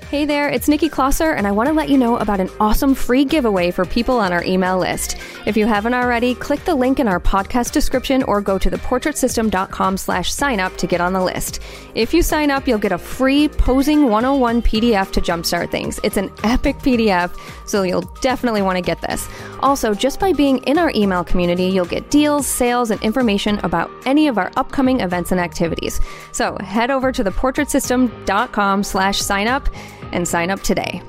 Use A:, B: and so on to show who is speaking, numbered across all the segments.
A: Hey there, it's Nikki Klosser, and I want to let you know about an awesome free giveaway for people on our email list. If you haven't already, click the link in our podcast description or go to theportraitsystem.com/sign-up to get on the list. If you sign up, you'll get a free Posing 101 PDF to jumpstart things. It's an epic PDF, so you'll definitely want to get this. Also, just by being in our email community, you'll get deals, sales, and information about any of our upcoming events and activities. So head over to theportraitsystem.com/sign-up and sign up today.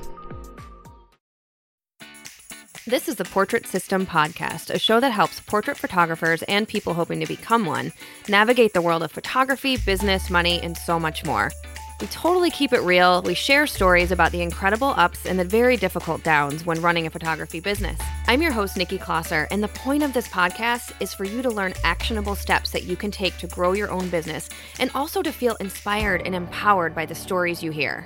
A: This is the Portrait System Podcast, a show that helps portrait photographers and people hoping to become one navigate the world of photography, business, money, and so much more. We totally keep it real. We share stories about the incredible ups and the very difficult downs when running a photography business. I'm your host, Nikki Klosser, and the point of this podcast is for you to learn actionable steps that you can take to grow your own business and also to feel inspired and empowered by the stories you hear.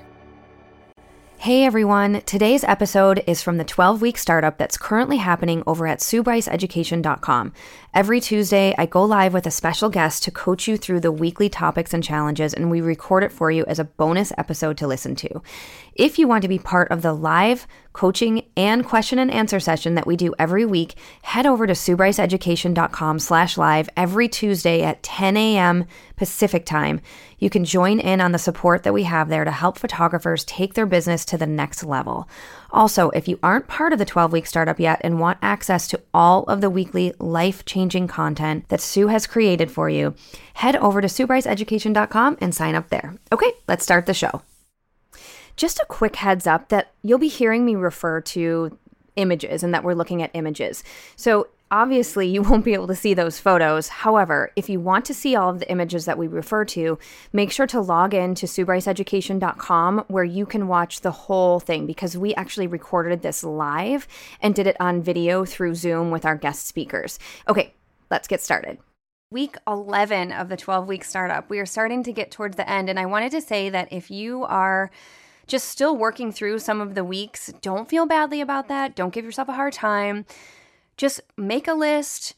A: Hey everyone, today's episode is from the 12-week startup that's currently happening over at SueBryceEducation.com. Every Tuesday, I go live with a special guest to coach you through the weekly topics and challenges, and we record it for you as a bonus episode to listen to. If you want to be part of the live coaching and question and answer session that we do every week, head over to SueBryceEducation.com/live every Tuesday at 10 a.m. Pacific time. You can join in on the support that we have there to help photographers take their business to the next level. Also, if you aren't part of the 12-week startup yet and want access to all of the weekly life-changing content that Sue has created for you, head over to SueBryceEducation.com and sign up there. Okay, let's start the show. Just a quick heads up that you'll be hearing me refer to images and that we're looking at images. So obviously you won't be able to see those photos. However, if you want to see all of the images that we refer to, make sure to log in to SueBryceEducation.com where you can watch the whole thing, because we actually recorded this live and did it on video through Zoom with our guest speakers. Okay, let's get started. Week 11 of the 12-week startup. We are starting to get towards the end, and I wanted to say that if you are just still working through some of the weeks, don't feel badly about that. Don't give yourself a hard time. Just make a list,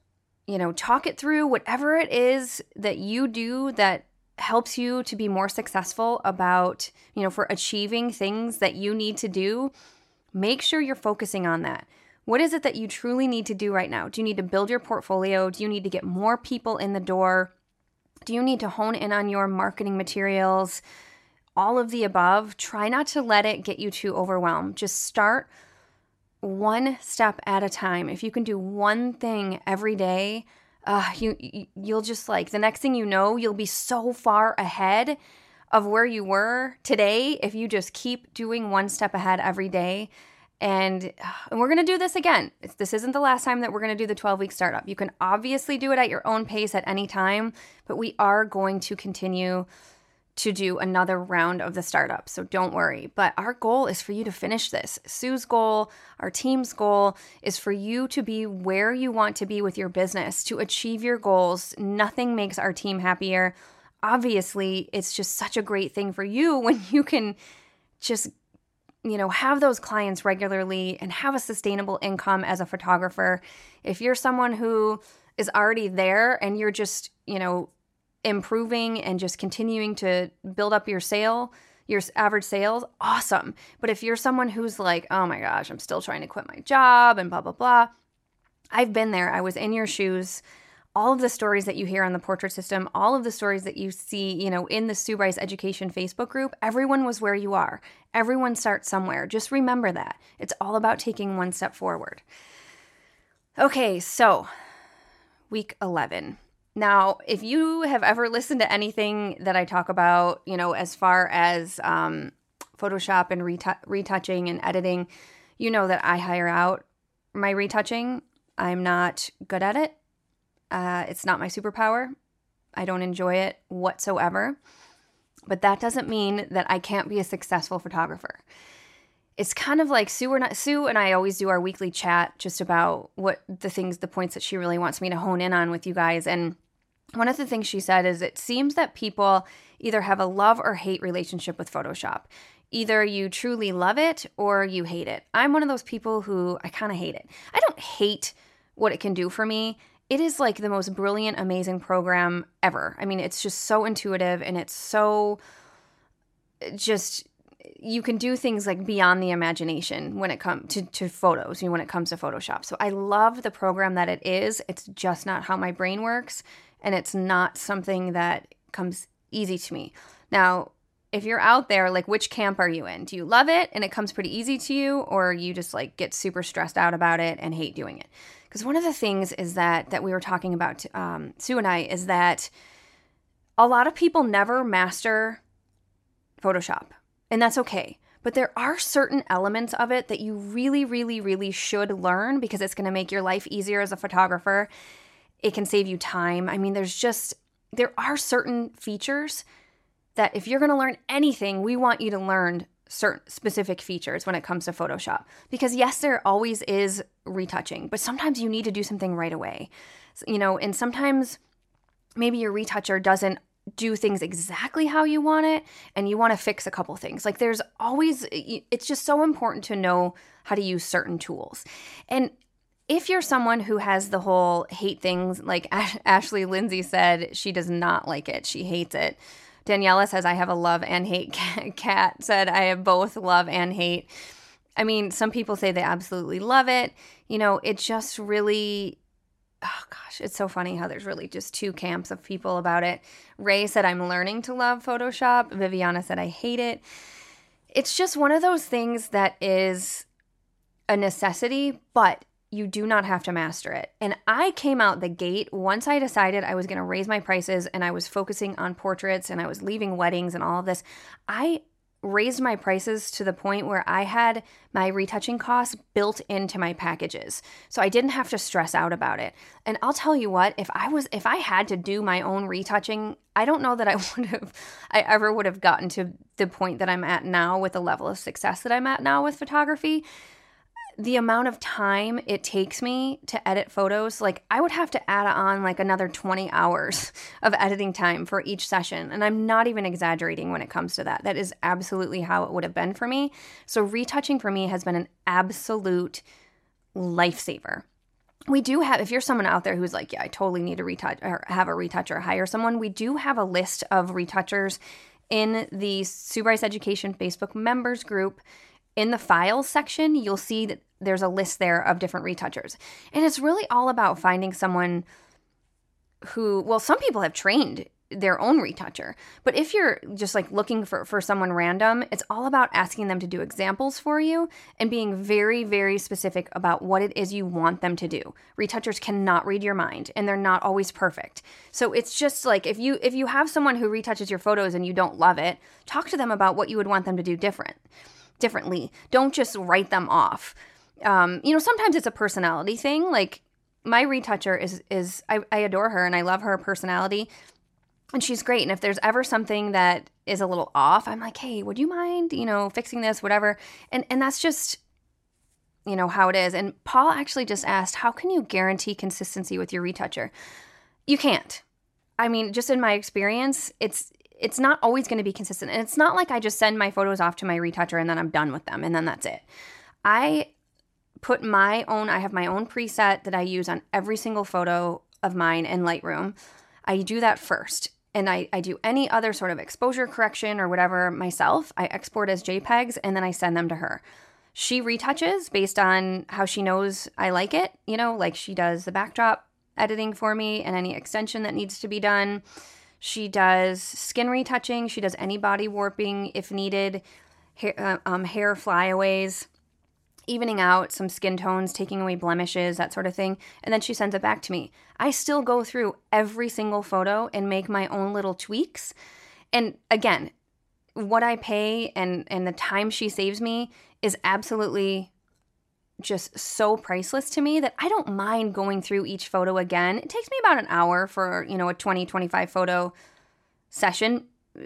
A: talk it through, whatever it is that you do that helps you to be more successful about, for achieving things that you need to do. Make sure you're focusing on that. What is it that you truly need to do right now? Do you need to build your portfolio? Do you need to get more people in the door? Do you need to hone in on your marketing materials? All of the above. Try not to let it get you too overwhelmed. Just start one step at a time. If you can do one thing every day, you'll just the next thing you know, you'll be so far ahead of where you were today if you just keep doing one step ahead every day. And we're going to do this again. This isn't the last time that we're going to do the 12-week startup. You can obviously do it at your own pace at any time, but we are going to continue to do another round of the startup. So don't worry. But our goal is for you to finish this. Sue's goal, our team's goal, is for you to be where you want to be with your business, to achieve your goals. Nothing makes our team happier. Obviously, it's just such a great thing for you when you can just, have those clients regularly and have a sustainable income as a photographer. If you're someone who is already there and you're just, improving and just continuing to build up your average sales, awesome. But if you're someone who's like, oh my gosh, I'm still trying to quit my job and blah, blah, blah. I've been there. I was in your shoes. All of the stories that you hear on the Portrait System, all of the stories that you see, in the Sue Bryce Education Facebook group, everyone was where you are. Everyone starts somewhere. Just remember that. It's all about taking one step forward. Okay, so week 11. Now, if you have ever listened to anything that I talk about, as far as Photoshop and retouching and editing, you know that I hire out my retouching. I'm not good at it. It's not my superpower. I don't enjoy it whatsoever. But that doesn't mean that I can't be a successful photographer. It's kind of like Sue and I always do our weekly chat just about the points that she really wants me to hone in on with you guys. And one of the things she said is it seems that people either have a love or hate relationship with Photoshop. Either you truly love it or you hate it. I'm one of those people who I kind of hate it. I don't hate what it can do for me. It is like the most brilliant, amazing program ever. I mean, it's just so intuitive and it's so just you can do things like beyond the imagination when it comes to photos, when it comes to Photoshop. So I love the program that it is. It's just not how my brain works, and it's not something that comes easy to me. Now, if you're out there, like, which camp are you in? Do you love it and it comes pretty easy to you, or you just like get super stressed out about it and hate doing it? Because one of the things is that we were talking about, Sue and I, is that a lot of people never master Photoshop, and that's okay. But there are certain elements of it that you really, really, really should learn, because it's going to make your life easier as a photographer. It can save you time. I mean, there are certain features that if you're going to learn anything, we want you to learn certain specific features when it comes to Photoshop. Because yes, there always is retouching, but sometimes you need to do something right away. And sometimes maybe your retoucher doesn't do things exactly how you want it, and you want to fix a couple things. Like, it's just so important to know how to use certain tools. And if you're someone who has the whole hate things, like Ashley Lindsay said, she does not like it. She hates it. Daniela says, I have a love and hate. Kat said, I have both love and hate. I mean, some people say they absolutely love it. It just really, oh gosh, it's so funny how there's really just two camps of people about it. Ray said, I'm learning to love Photoshop. Viviana said, I hate it. It's just one of those things that is a necessity, but you do not have to master it. And I came out the gate, once I decided I was going to raise my prices and I was focusing on portraits and I was leaving weddings and all of this, I raised my prices to the point where I had my retouching costs built into my packages. So I didn't have to stress out about it. And I'll tell you what, if I had to do my own retouching, I don't know that I ever would have gotten to the point that I'm at now with the level of success that I'm at now with photography. The amount of time it takes me to edit photos, like, I would have to add on like another 20 hours of editing time for each session. And I'm not even exaggerating when it comes to that. That is absolutely how it would have been for me. So retouching for me has been an absolute lifesaver. We do have, if you're someone out there who's like, yeah, I totally need to retouch or have a retoucher, hire someone. We do have a list of retouchers in the Sue Bryce Education Facebook members group. In the files section, you'll see that there's a list there of different retouchers. And it's really all about finding someone who, well, some people have trained their own retoucher. But if you're just like looking for someone random, it's all about asking them to do examples for you and being very, very specific about what it is you want them to do. Retouchers cannot read your mind, and they're not always perfect. So it's just like, if you have someone who retouches your photos and you don't love it, talk to them about what you would want them to do differently. Don't just write them off. Sometimes it's a personality thing. Like, my retoucher is I adore her and I love her personality, and she's great. And if there's ever something that is a little off, I'm like, hey, would you mind, fixing this, whatever. And that's just, how it is. And Paul actually just asked, how can you guarantee consistency with your retoucher? You can't. I mean, just in my experience, it's not always going to be consistent. And it's not like I just send my photos off to my retoucher and then I'm done with them and then that's it. I have my own preset that I use on every single photo of mine in Lightroom. I do that first. And I do any other sort of exposure correction or whatever myself. I export as JPEGs and then I send them to her. She retouches based on how she knows I like it. Like, she does the backdrop editing for me and any extension that needs to be done. She does skin retouching. She does any body warping if needed, hair flyaways, evening out some skin tones, taking away blemishes, that sort of thing. And then she sends it back to me. I still go through every single photo and make my own little tweaks. And again, what I pay and the time she saves me is absolutely just so priceless to me that I don't mind going through each photo again. It takes me about an hour for, a 20, 25 photo session,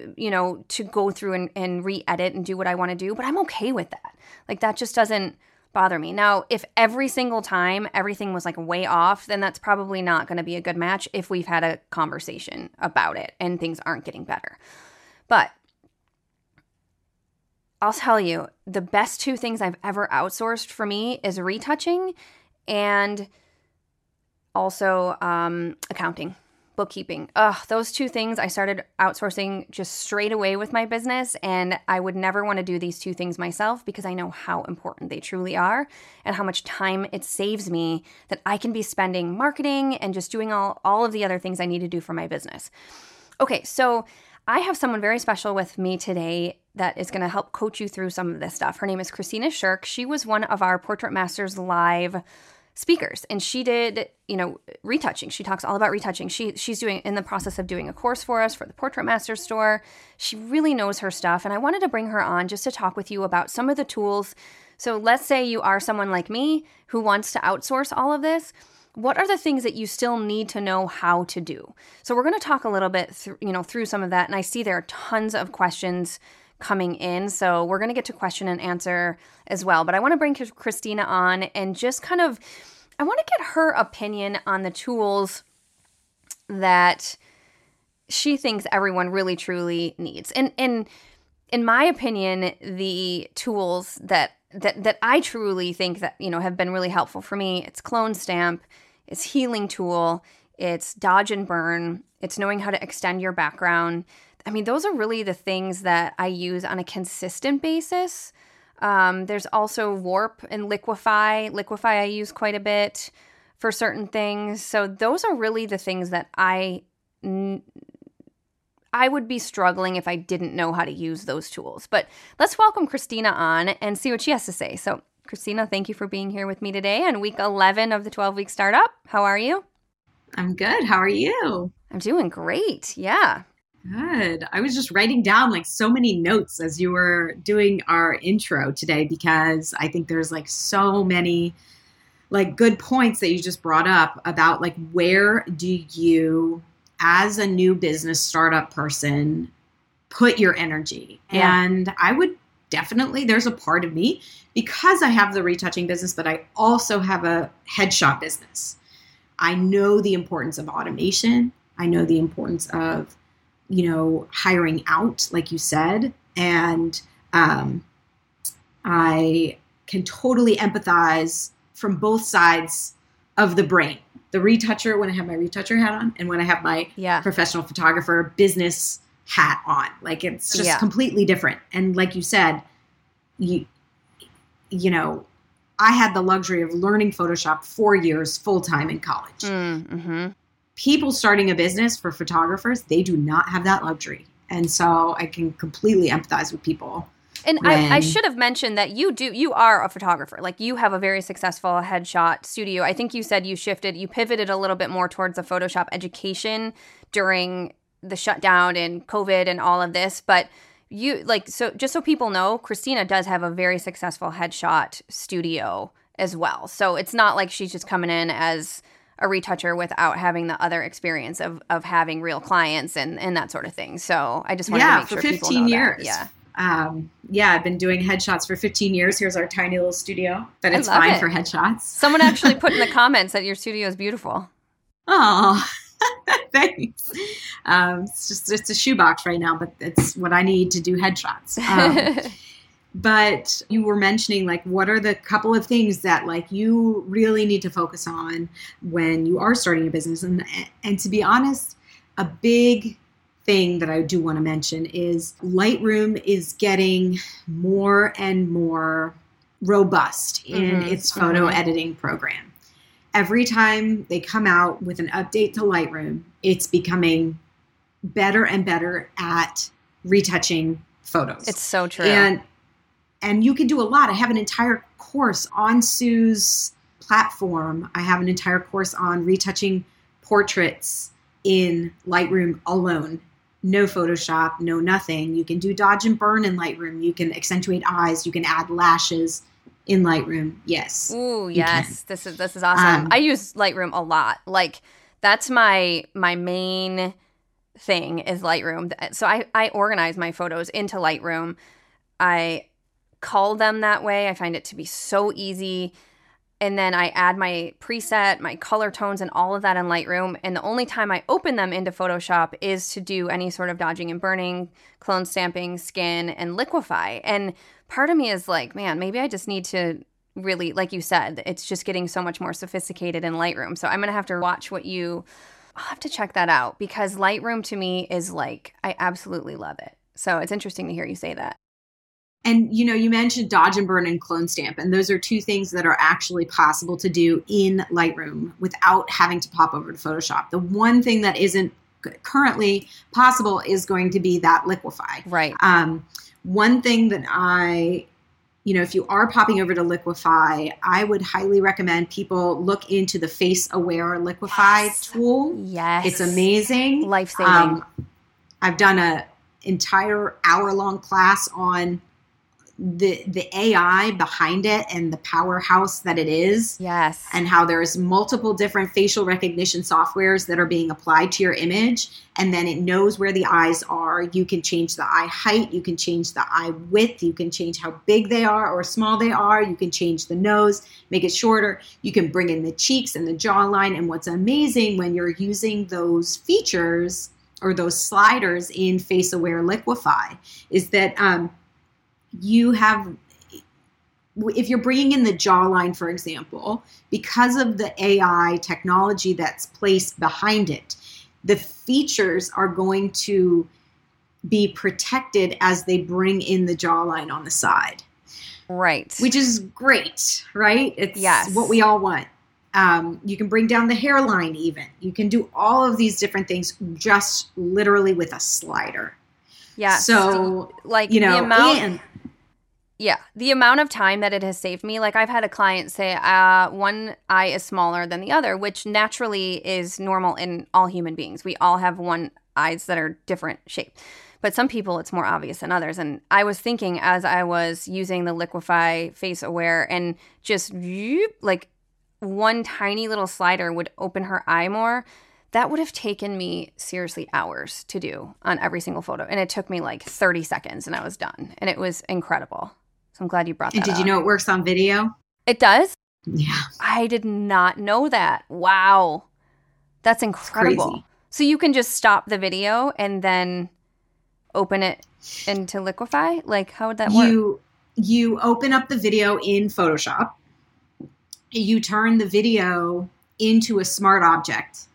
A: to go through and re-edit and do what I want to do, but I'm okay with that. Like, that just doesn't bother me. Now, if every single time everything was like way off, then that's probably not going to be a good match if we've had a conversation about it and things aren't getting better. But I'll tell you, the best two things I've ever outsourced for me is retouching and also accounting. bookkeeping. Ugh, those two things I started outsourcing just straight away with my business, and I would never want to do these two things myself because I know how important they truly are and how much time it saves me that I can be spending marketing and just doing all of the other things I need to do for my business. Okay, so I have someone very special with me today that is going to help coach you through some of this stuff. Her name is Christina Shirk. She was one of our Portrait Masters Live speakers, and she did, retouching. She talks all about retouching. She's doing in the process of doing a course for us for the Portrait Masters store. She really knows her stuff, and I wanted to bring her on just to talk with you about some of the tools. So let's say you are someone like me who wants to outsource all of this. What are the things that you still need to know how to do? So we're going to talk a little bit through some of that, and I see there are tons of questions coming in. So we're going to get to question and answer as well. But I want to bring Christina on and just I want to get her opinion on the tools that she thinks everyone really truly needs. And in my opinion, the tools that I truly think that, have been really helpful for me, it's Clone Stamp, it's Healing Tool, it's Dodge and Burn, it's knowing how to extend your background. I mean, those are really the things that I use on a consistent basis. There's also Warp and Liquify. Liquify I use quite a bit for certain things. So those are really the things that I would be struggling if I didn't know how to use those tools. But let's welcome Christina on and see what she has to say. So Christina, thank you for being here with me today on week 11 of the 12-week startup. How are you?
B: I'm good. How are you?
A: I'm doing great. Yeah.
B: Good. I was just writing down so many notes as you were doing our intro today, because I think there's so many good points that you just brought up about where do you, as a new business startup person, put your energy.
A: Yeah.
B: And I would definitely, there's a part of me, because I have the retouching business, but I also have a headshot business. I know the importance of automation. I know the importance of hiring out, like you said. And I can totally empathize from both sides of the brain. The retoucher, when I have my retoucher hat on, and when I have my professional photographer business hat on. It's just completely different. And like you said, I had the luxury of learning Photoshop 4 years full-time in college.
A: Mm-hmm.
B: People starting a business for photographers, they do not have that luxury. And so I can completely empathize with people.
A: And I should have mentioned that you are a photographer. You have a very successful headshot studio. I think you said you pivoted a little bit more towards the Photoshop education during the shutdown and COVID and all of this. But so just so people know, Christina does have a very successful headshot studio as well. So it's not like she's just coming in as a retoucher without having the other experience of having real clients and that sort of thing. So I just wanted to make sure people know
B: 15 years.
A: That. Yeah.
B: I've been doing headshots for 15 years. Here's our tiny little studio, but it's fine for headshots.
A: Someone actually put in the comments that your studio is beautiful.
B: Oh, thanks. It's a shoebox right now, but it's what I need to do headshots. But you were mentioning what are the couple of things that you really need to focus on when you are starting a business. And to be honest, a big thing that I do want to mention is Lightroom is getting more and more robust in its photo editing program. Every time they come out with an update to Lightroom, it's becoming better and better at retouching photos.
A: It's so true.
B: And you can do a lot. I have an entire course on Sue's platform. I have an entire course on retouching portraits in Lightroom alone. No Photoshop, no nothing. You can do Dodge and Burn in Lightroom. You can accentuate eyes. You can add lashes in Lightroom. Yes.
A: Ooh, yes. This is awesome. I use Lightroom a lot. That's my main thing is Lightroom. So I organize my photos into Lightroom. I cull them that way. I find it to be so easy. And then I add my preset, my color tones, and all of that in Lightroom. And the only time I open them into Photoshop is to do any sort of dodging and burning, clone stamping, skin, and liquify. And part of me is man, maybe I just need to really, like you said, it's just getting so much more sophisticated in Lightroom. So I'm going to have to watch what you I'll have to check that out because Lightroom to me is like, I absolutely love it. So it's interesting to hear you say that.
B: And, you mentioned Dodge and Burn and Clone Stamp, and those are two things that are actually possible to do in Lightroom without having to pop over to Photoshop. The one thing that isn't currently possible is going to be that liquify.
A: Right.
B: One thing that if you are popping over to Liquify, I would highly recommend people look into the Face Aware Liquify tool.
A: Yes.
B: It's amazing.
A: Life-saving.
B: I've done an entire hour-long class on the AI behind it and the powerhouse that it is.
A: Yes.
B: And how there's multiple different facial recognition softwares that are being applied to your image. And then it knows where the eyes are. You can change the eye height. You can change the eye width. You can change how big they are or small they are. You can change the nose, make it shorter. You can bring in the cheeks and the jawline. And what's amazing when you're using those features or those sliders in Face Aware Liquify is that you have, if you're bringing in the jawline, for example, because of the AI technology that's placed behind it, the features are going to be protected as they bring in the jawline on the side.
A: Right.
B: Which is great, right? It's what we all want. You can bring down the hairline even. You can do all of these different things just literally with a slider.
A: Yeah.
B: So,
A: like, the amount... Yeah, the amount of time that it has saved me, like I've had a client say one eye is smaller than the other, which naturally is normal in all human beings. We all have one eyes that are different shape. But some people, it's more obvious than others. And I was thinking as I was using the Liquify Face Aware and just like one tiny little slider would open her eye more, that would have taken me seriously hours to do on every single photo. And it took me like 30 seconds and I was done. And it was incredible. So I'm glad you brought that up.
B: And did you know it works on video?
A: It does?
B: Yeah.
A: I did not know that. Wow. That's incredible. So you can just stop the video and then open it into Liquify? Like, how would that work?
B: You open up the video in Photoshop. You turn the video into a smart object.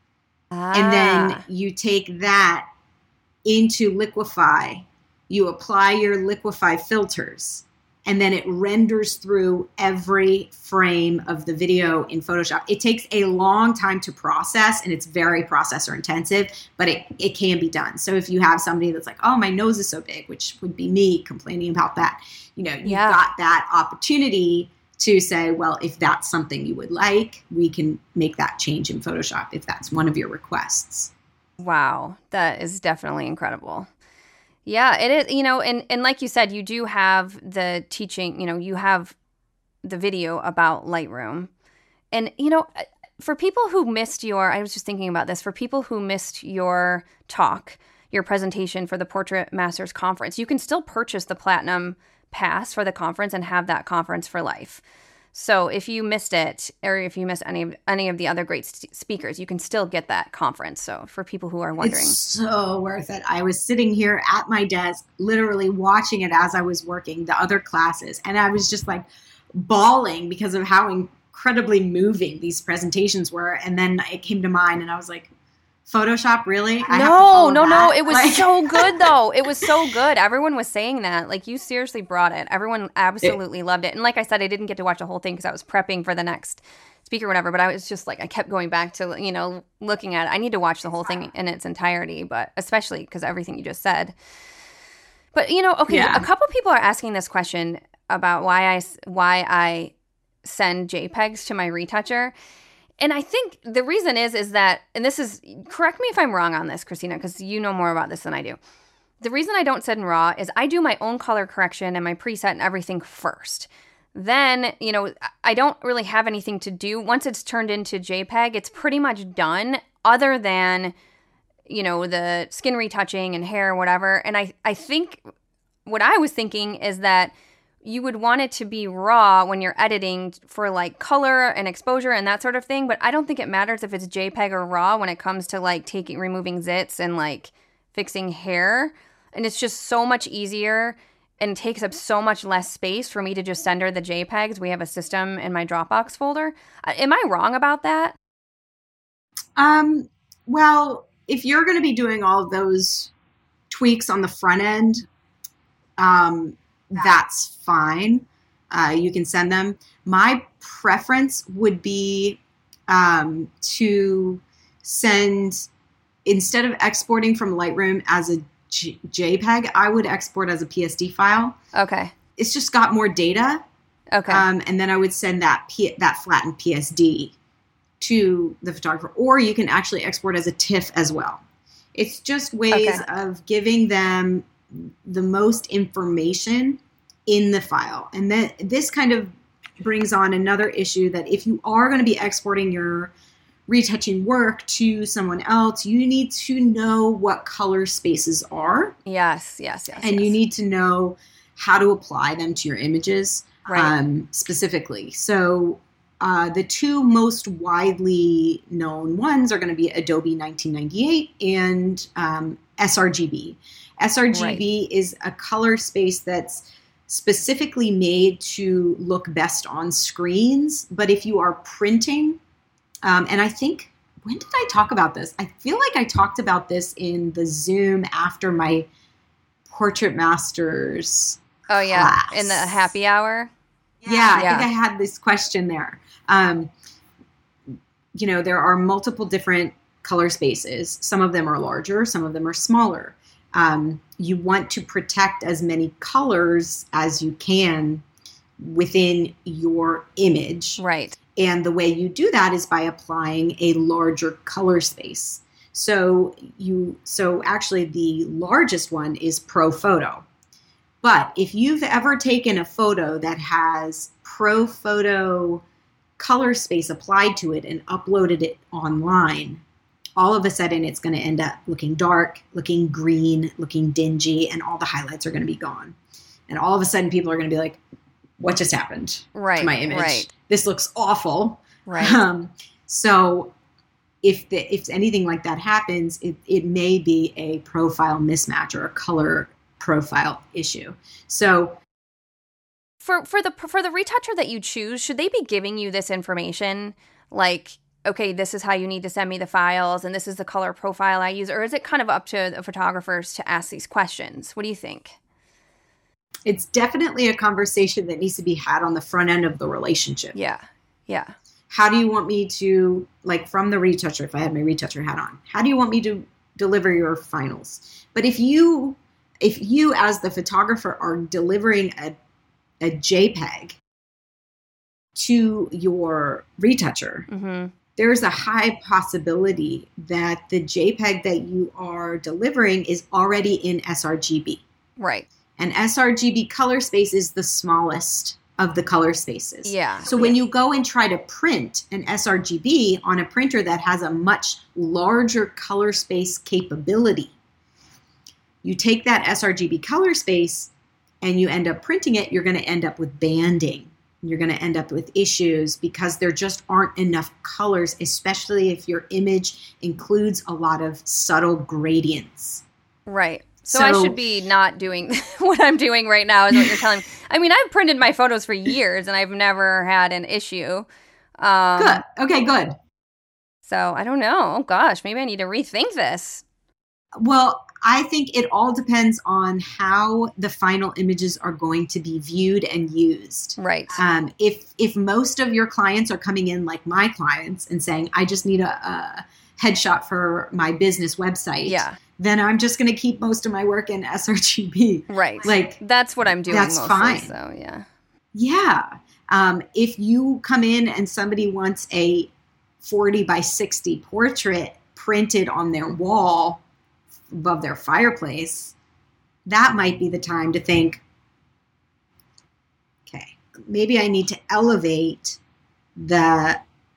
B: And then you take that into Liquify. You apply your Liquify filters. And then it renders through every frame of the video in Photoshop. It takes a long time to process, and it's very processor intensive, but it can be done. So if you have somebody that's like, oh, my nose is so big, which would be me complaining about that, you've got that opportunity to say, well, if that's something you would like, we can make that change in Photoshop if that's one of your requests.
A: Wow, that is definitely incredible. Yeah, it is, and like you said, you do have the teaching, you have the video about Lightroom. And, for people who missed I was just thinking about this, for people who missed your talk, your presentation for the Portrait Masters Conference, you can still purchase the Platinum Pass for the conference and have that conference for life. So if you missed it, or if you missed any of the other great speakers, you can still get that conference. So for people who are wondering.
B: It's so worth it. I was sitting here at my desk, literally watching it as I was working the other classes. And I was just like bawling because of how incredibly moving these presentations were. And then it came to mind and I was like, Photoshop, really?
A: No. It was so good, though. It was so good. Everyone was saying that. Like, you seriously brought it. Everyone absolutely loved it. And like I said, I didn't get to watch the whole thing because I was prepping for the next speaker or whatever. But I was just like, I kept going back to, looking at it. I need to watch the whole thing in its entirety, but especially because everything you just said. But, okay, a couple people are asking this question about why I send JPEGs to my retoucher. And I think the reason is that, and this is, correct me if I'm wrong on this, Christina, because you know more about this than I do. The reason I don't send RAW is I do my own color correction and my preset and everything first. Then, I don't really have anything to do. Once it's turned into JPEG, it's pretty much done other than, the skin retouching and hair or whatever. And I think what I was thinking is that you would want it to be raw when you're editing for like color and exposure and that sort of thing. But I don't think it matters if it's JPEG or raw when it comes to like removing zits and like fixing hair. And it's just so much easier and takes up so much less space for me to just send her the JPEGs. We have a system in my Dropbox folder. Am I wrong about that?
B: Well, if you're going to be doing all of those tweaks on the front end, that's fine. You can send them. My preference would be to send, instead of exporting from Lightroom as a JPEG, I would export as a PSD file.
A: Okay.
B: It's just got more data.
A: Okay.
B: And then I would send that flattened PSD to the photographer, or you can actually export as a TIFF as well. It's just ways of giving them the most information in the file. And then this kind of brings on another issue, that if you are going to be exporting your retouching work to someone else, you need to know what color spaces are.
A: Yes.
B: And you need to know how to apply them to your images, specifically. So the two most widely known ones are going to be Adobe 1998 and sRGB. sRGB is a color space that's specifically made to look best on screens. But if you are printing, and I think, when did I talk about this? I feel like I talked about this in the Zoom after my Portrait Masters class.
A: In the happy hour?
B: Yeah, I think I had this question there. There are multiple different color spaces. Some of them are larger, some of them are smaller. You want to protect as many colors as you can within your image.
A: Right.
B: And the way you do that is by applying a larger color space. So actually the largest one is ProPhoto. But if you've ever taken a photo that has ProPhoto color space applied to it and uploaded it online, all of a sudden it's going to end up looking dark, looking green, looking dingy, and all the highlights are going to be gone. And all of a sudden people are going to be like, what just happened to my image?
A: Right.
B: This looks awful.
A: Right.
B: So if anything like that happens, it may be a profile mismatch or a color profile issue. So
A: for the retoucher that you choose, should they be giving you this information? Like, okay, this is how you need to send me the files, and this is the color profile I use? Or is it kind of up to the photographers to ask these questions? What do you think?
B: It's definitely a conversation that needs to be had on the front end of the relationship.
A: Yeah.
B: How do you want me to, like, from the retoucher, if I had my retoucher hat on, how do you want me to deliver your finals? But if you as the photographer are delivering a JPEG to your retoucher,
A: mm-hmm.
B: there's a high possibility that the JPEG that you are delivering is already in sRGB.
A: Right.
B: And sRGB color space is the smallest of the color spaces.
A: Yeah.
B: So when you go and try to print an sRGB on a printer that has a much larger color space capability, you take that sRGB color space and you end up printing it, you're going to end up with banding. You're going to end up with issues because there just aren't enough colors, especially if your image includes a lot of subtle gradients.
A: Right. So I should be not doing what I'm doing right now, is what you're telling me. I mean, I've printed my photos for years and I've never had an issue.
B: Good. Okay, good.
A: So I don't know. Oh, gosh, maybe I need to rethink this.
B: Well, I think it all depends on how the final images are going to be viewed and used.
A: Right.
B: If most of your clients are coming in like my clients and saying, I just need a headshot for my business website, then I'm just going to keep most of my work in sRGB.
A: Right.
B: Like,
A: that's what I'm doing
B: that's
A: mostly,
B: fine.
A: So, yeah.
B: Yeah. If you come in and somebody wants a 40 by 60 portrait printed on their wall above their fireplace, that might be the time to think, okay, maybe I need to elevate the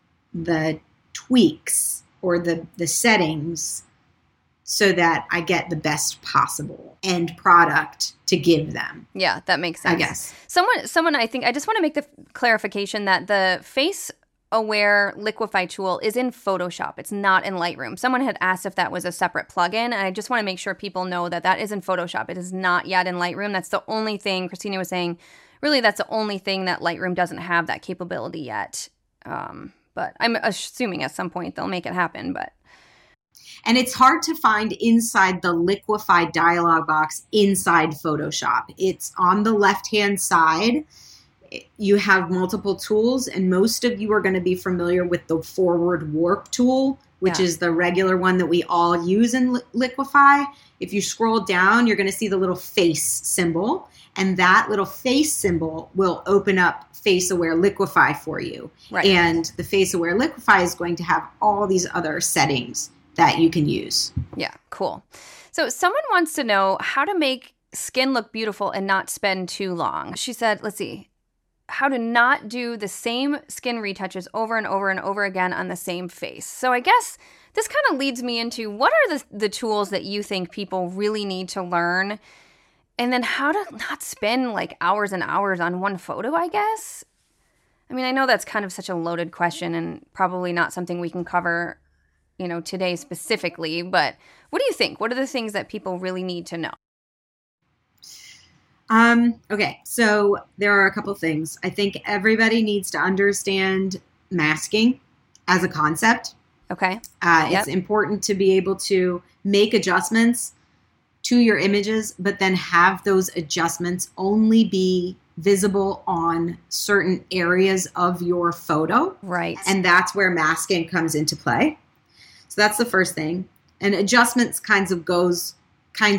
B: tweaks or the settings so that I get the best possible end product to give them.
A: Yeah, that makes sense.
B: I guess.
A: Someone, I think, I just want to make the clarification that the Face Aware Liquify tool is in Photoshop. It's not in Lightroom. Someone had asked if that was a separate plugin, and I just want to make sure people know that that is in Photoshop. It is not yet in Lightroom. That's the only thing, Christina was saying, really that's the only thing that Lightroom doesn't have that capability yet. But I'm assuming at some point they'll make it happen. But
B: And it's hard to find inside the Liquify dialog box inside Photoshop. It's on the left-hand side. You have multiple tools, and most of you are going to be familiar with the forward warp tool, which is the regular one that we all use in Liquify. If you scroll down, you're going to see the little face symbol, and that little face symbol will open up Face-Aware Liquify for you.
A: Right.
B: And the Face-Aware Liquify is going to have all these other settings that you can use.
A: Yeah, cool. So someone wants to know how to make skin look beautiful and not spend too long. She said, let's see, how to not do the same skin retouches over and over and over again on the same face. So I guess this kind of leads me into what are the tools that you think people really need to learn, and then how to not spend like hours and hours on one photo, I guess. I mean, I know that's kind of such a loaded question and probably not something we can cover, today specifically, but what do you think? What are the things that people really need to know?
B: Okay, so there are a couple things. I think everybody needs to understand masking as a concept.
A: Okay.
B: It's important to be able to make adjustments to your images, but then have those adjustments only be visible on certain areas of your photo.
A: Right.
B: And that's where masking comes into play. So that's the first thing. And adjustments kind of goes hand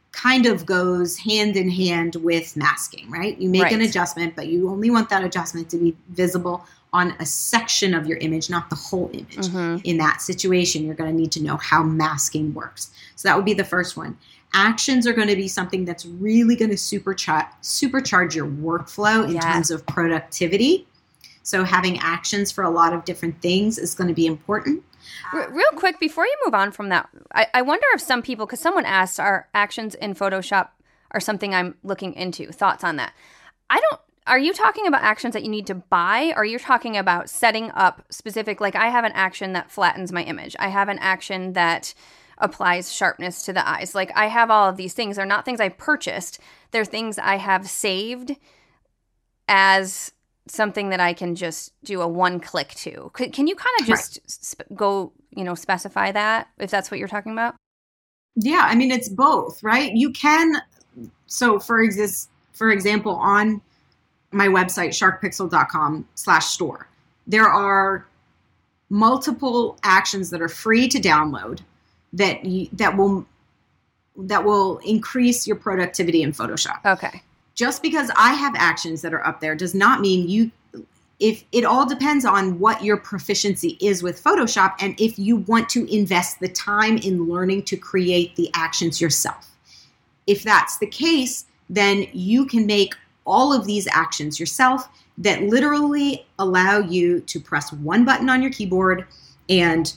B: in hand with masking, right? You make an adjustment, but you only want that adjustment to be visible on a section of your image, not the whole image.
A: Mm-hmm.
B: In that situation, you're going to need to know how masking works. So that would be the first one. Actions are going to be something that's really going to supercharge your workflow in terms of productivity. So having actions for a lot of different things is going to be important.
A: Real quick, before you move on from that, I wonder if some people, because someone asked, are actions in Photoshop are something I'm looking into? Thoughts on that? Are you talking about actions that you need to buy? Or are you talking about setting up specific, like I have an action that flattens my image. I have an action that applies sharpness to the eyes. Like I have all of these things. They're not things I purchased. They're things I have saved as something that I can just do a one click to. Can you kind of just specify that if that's what you're talking about?
B: Yeah, I mean, it's both, right? You can, so for example, on my website, sharkpixel.com/store, there are multiple actions that are free to download that will increase your productivity in Photoshop.
A: Okay.
B: Just because I have actions that are up there does not mean if it all depends on what your proficiency is with Photoshop and if you want to invest the time in learning to create the actions yourself. If that's the case, then you can make all of these actions yourself that literally allow you to press one button on your keyboard and,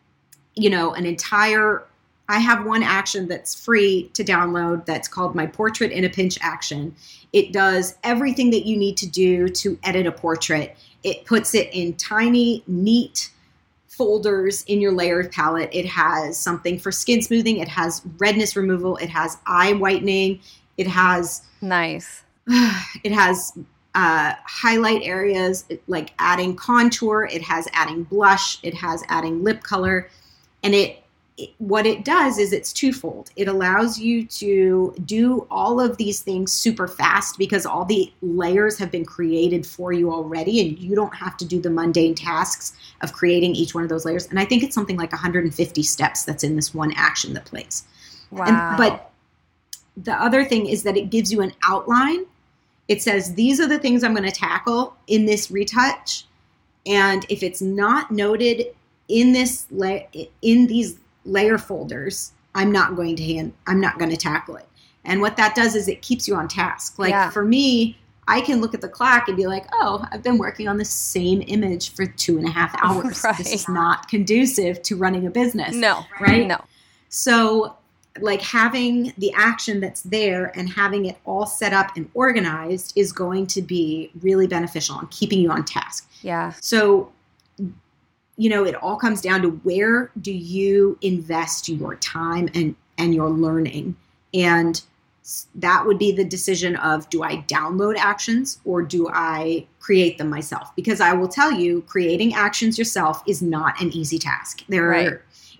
B: I have one action that's free to download that's called my Portrait in a Pinch action. It does everything that you need to do to edit a portrait. It puts it in tiny, neat folders in your layered palette. It has something for skin smoothing. It has redness removal. It has eye whitening. It has...
A: Nice.
B: It has highlight areas like adding contour. It has adding blush. It has adding lip color. And what it does is it's twofold. It allows you to do all of these things super fast because all the layers have been created for you already and you don't have to do the mundane tasks of creating each one of those layers. And I think it's something like 150 steps that's in this one action that plays.
A: Wow.
B: But the other thing is that it gives you an outline. It says, these are the things I'm going to tackle in this retouch. And if it's not noted in these layer folders, I'm not going to tackle it. And what that does is it keeps you on task. For me, I can look at the clock and be like, oh, I've been working on the same image for 2.5 hours.
A: Right.
B: This is not conducive to running a business.
A: No.
B: Right?
A: No.
B: So having the action that's there and having it all set up and organized is going to be really beneficial in keeping you on task.
A: Yeah.
B: So it all comes down to where do you invest your time and your learning. And that would be the decision of, do I download actions or do I create them myself? Because I will tell you, creating actions yourself is not an easy task.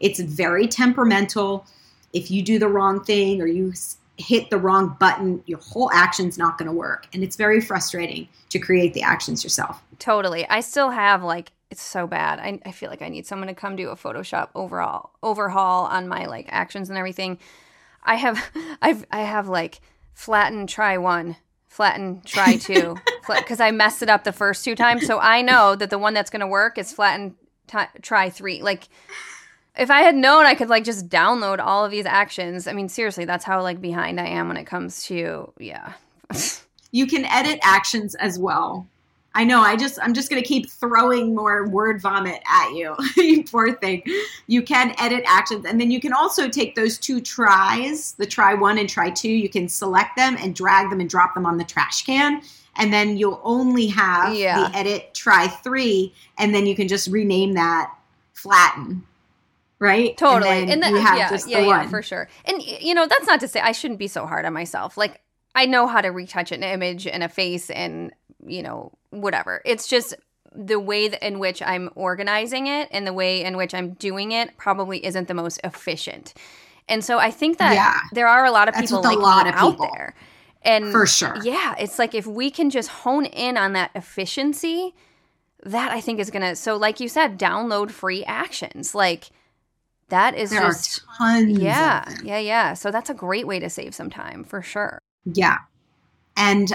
B: It's very temperamental. If you do the wrong thing or you hit the wrong button, your whole action's not going to work. And it's very frustrating to create the actions yourself.
A: Totally. I still have it's so bad. I feel like I need someone to come do a Photoshop overhaul on my actions and everything. I have flatten, try one, flatten, try two, because I messed it up the first 2 times. So I know that the one that's going to work is flatten, try 3. If I had known I could just download all of these actions, I mean, seriously, that's how behind I am when it comes to, yeah.
B: You can edit actions as well. I know. I'm just going to keep throwing more word vomit at you. You poor thing. You can edit actions. And then you can also take those 2 tries, the try 1 and try 2. You can select them and drag them and drop them on the trash can. And then you'll only have the edit try 3. And then you can just rename that flatten. Right?
A: Totally.
B: And then you have just the one.
A: Yeah, for sure. And, that's not to say I shouldn't be so hard on myself. I know how to retouch an image and a face and, whatever. It's just the way in which I'm organizing it and the way in which I'm doing it probably isn't the most efficient. And so I think that there are a lot of people out there. And
B: for sure.
A: Yeah. It's if we can just hone in on that efficiency, that I think is going to, so like you said, download free actions. That is
B: there
A: just
B: are tons.
A: Yeah.
B: Of them.
A: Yeah. So that's a great way to save some time for sure.
B: Yeah. And,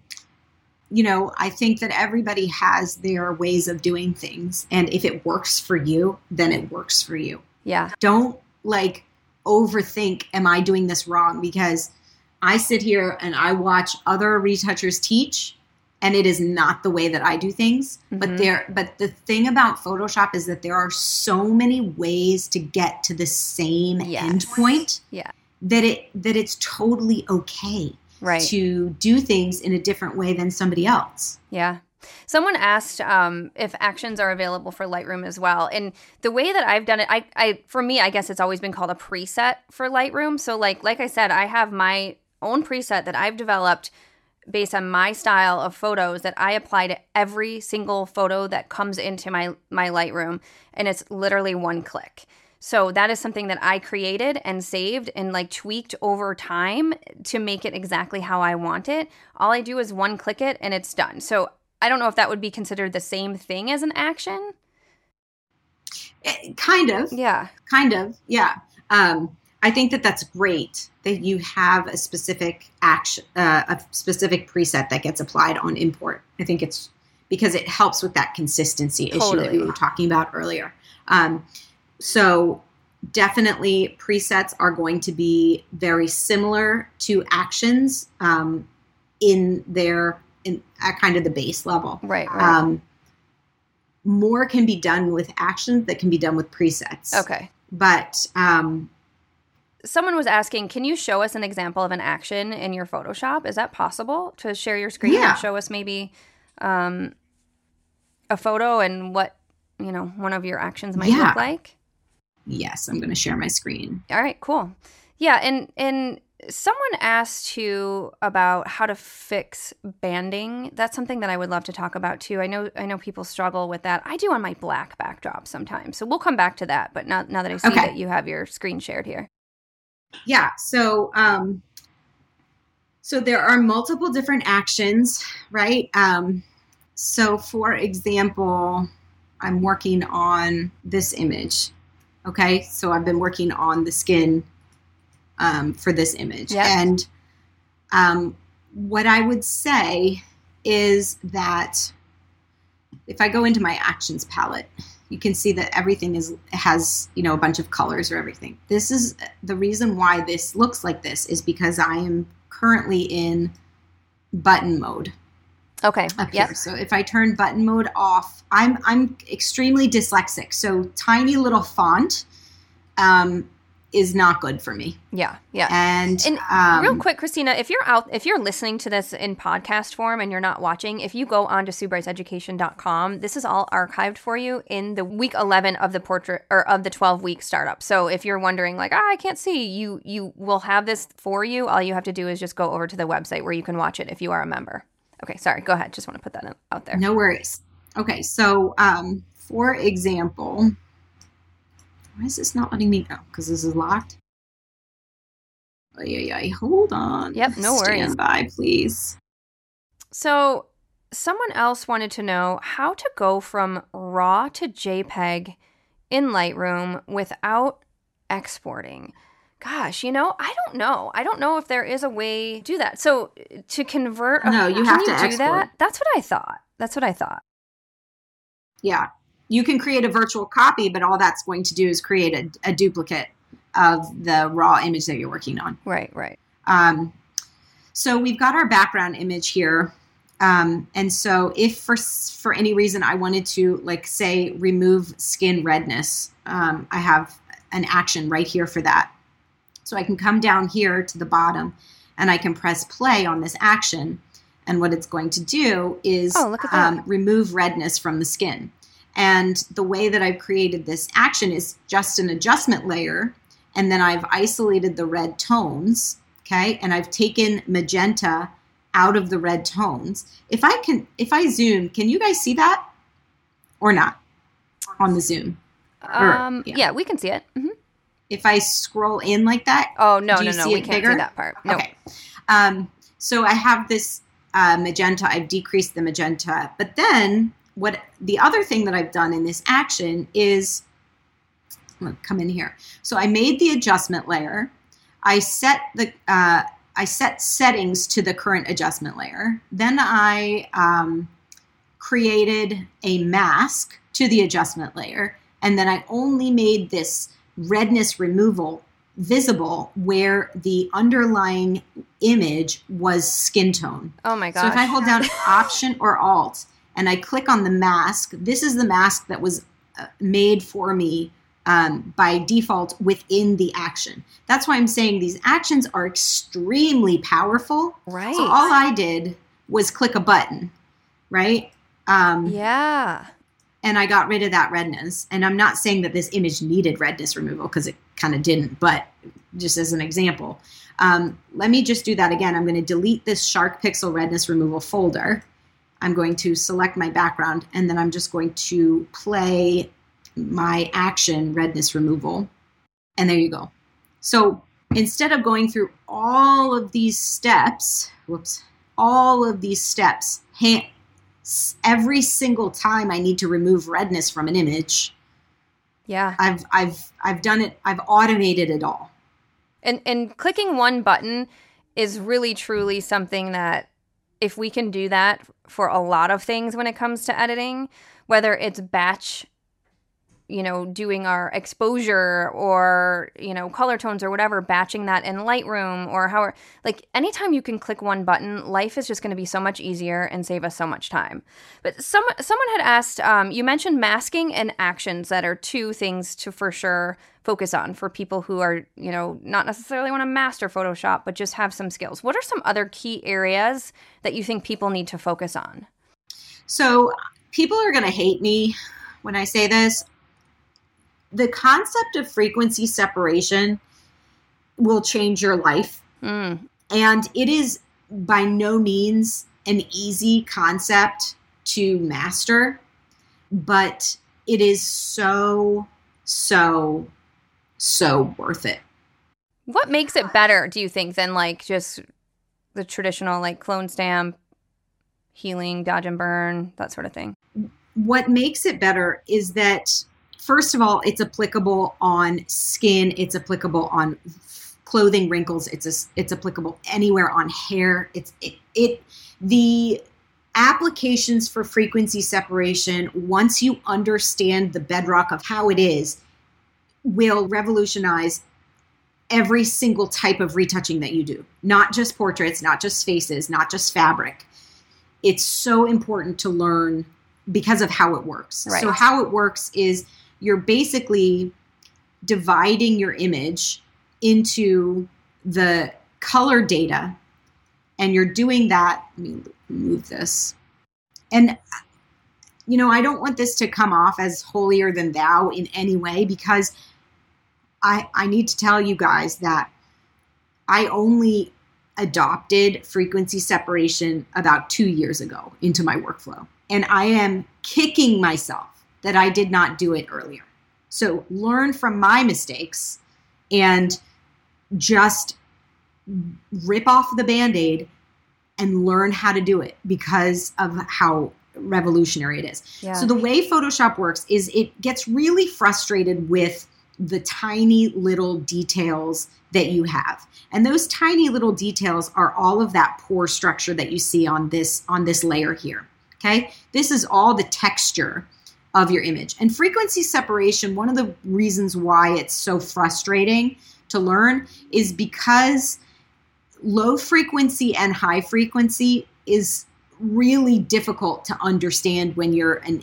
B: I think that everybody has their ways of doing things. And if it works for you, then it works for you.
A: Yeah.
B: Don't overthink, am I doing this wrong? Because I sit here and I watch other retouchers teach, and it is not the way that I do things.
A: Mm-hmm.
B: But the thing about Photoshop is that there are so many ways to get to the same endpoint.
A: Yeah.
B: That it's totally okay.
A: Right.
B: To do things in a different way than somebody else.
A: Yeah. Someone asked if actions are available for Lightroom as well. And the way that I've done it, I for me, I guess it's always been called a preset for Lightroom. So like I said, I have my own preset that I've developed based on my style of photos that I apply to every single photo that comes into my Lightroom. And it's literally one click. So that is something that I created and saved and tweaked over time to make it exactly how I want it. All I do is one click it and it's done. So I don't know if that would be considered the same thing as an action.
B: Kind of.
A: Yeah.
B: Kind of. Yeah. I think that that's great that you have a specific action, a specific preset that gets applied on import. I think it's because it helps with that consistency issue that we were talking about earlier. So definitely presets are going to be very similar to actions in at kind of the base level.
A: Right.
B: More can be done with actions that can be done with presets.
A: Okay.
B: But
A: someone was asking, can you show us an example of an action in your Photoshop? Is that possible to share your screen and show us maybe a photo and what one of your actions might look like?
B: Yes, I'm going to share my screen.
A: All right, cool. Yeah, and someone asked too about how to fix banding. That's something that I would love to talk about too. I know people struggle with that. I do on my black backdrop sometimes. So we'll come back to that. But now that I see that you have your screen shared here.
B: Yeah. So so there are multiple different actions, right? So for example, I'm working on this image. Okay, so I've been working on the skin for this image.
A: Yep.
B: And what I would say is that if I go into my actions palette, you can see that everything has a bunch of colors or everything. This is the reason why this looks like this is because I am currently in button mode.
A: Okay.
B: Up here. So if I turn button mode off, I'm extremely dyslexic. So tiny little font is not good for me.
A: Yeah.
B: And
A: real quick, Christina, if you're listening to this in podcast form and you're not watching, if you go on to SueBryceEducation.com, this is all archived for you in the week 11 of the portrait or of the 12-week startup. So if you're wondering I can't see, you will have this for you. All you have to do is just go over to the website where you can watch it if you are a member. Okay, sorry. Go ahead. Just want to put that out there.
B: No worries. Okay, so for example, Why is this not letting me go? Because this is locked. Hold on.
A: Yep, no worries.
B: Stand by, please.
A: So someone else wanted to know how to go from RAW to JPEG in Lightroom without exporting. Gosh, I don't know. I don't know if there is a way to do that. So to convert,
B: no, you have to
A: do
B: export.
A: That? That's what I thought.
B: Yeah, you can create a virtual copy, but all that's going to do is create a duplicate of the raw image that you're working on.
A: Right.
B: So we've got our background image here. And so if for any reason I wanted to, like, say, remove skin redness, I have an action right here for that. So I can come down here to the bottom and I can press play on this action. And what it's going to do is remove redness from the skin. And the way that I've created this action is just an adjustment layer. And then I've isolated the red tones, okay? And I've taken magenta out of the red tones. If I zoom, can you guys see that or not on the zoom?
A: Yeah, we can see it. Mm-hmm.
B: If I scroll in like that,
A: no, we can't
B: bigger?
A: see that part. No.
B: Okay. So I have this magenta. I've decreased the magenta, but then the other thing that I've done in this action is, I'm going to come in here. So I made the adjustment layer. I set settings to the current adjustment layer. Then I created a mask to the adjustment layer. And then I only made this redness removal visible where the underlying image was skin tone.
A: Oh my gosh.
B: So if I hold down Option or Alt and I click on the mask, this is the mask that was made for me by default within the action. That's why I'm saying these actions are extremely powerful.
A: Right.
B: So all I did was click a button, right?
A: Yeah.
B: And I got rid of that redness. And I'm not saying that this image needed redness removal because it kind of didn't, but just as an example. Let me just do that again. I'm going to delete this Shark Pixel redness removal folder. I'm going to select my background, and then I'm just going to play my action redness removal. And there you go. So instead of going through all of these steps, every single time I need to remove redness from an image.
A: Yeah.
B: I've done it. I've automated it all.
A: And clicking one button is really truly something that, if we can do that for a lot of things when it comes to editing, whether it's batch, doing our exposure or, color tones or whatever, batching that in Lightroom or however, like anytime you can click one button, life is just going to be so much easier and save us so much time. But someone had asked, you mentioned masking and actions that are two things to for sure focus on for people who are, not necessarily want to master Photoshop, but just have some skills. What are some other key areas that you think people need to focus on?
B: So people are going to hate me when I say this. The concept of frequency separation will change your life. And it is by no means an easy concept to master, but it is so, so, so worth it.
A: What makes it better, do you think, than like just the traditional like clone stamp, healing, dodge and burn, that sort of thing?
B: What makes it better is that, first of all, it's applicable on skin. It's applicable on clothing wrinkles. It's applicable anywhere on hair. The applications for frequency separation, once you understand the bedrock of how it is, will revolutionize every single type of retouching that you do. Not just portraits, not just faces, not just fabric. It's so important to learn because of how it works.
A: Right.
B: So how it works is you're basically dividing your image into the color data, and you're doing that. Let me move this. And, I don't want this to come off as holier than thou in any way, because I need to tell you guys that I only adopted frequency separation about 2 years ago into my workflow. And I am kicking myself that I did not do it earlier. So learn from my mistakes and just rip off the Band-Aid and learn how to do it because of how revolutionary it is.
A: Yeah.
B: So the way Photoshop works is it gets really frustrated with the tiny little details that you have. And those tiny little details are all of that pore structure that you see on this layer here. Okay? This is all the texture of your image. And frequency separation, one of the reasons why it's so frustrating to learn is because low frequency and high frequency is really difficult to understand when you're an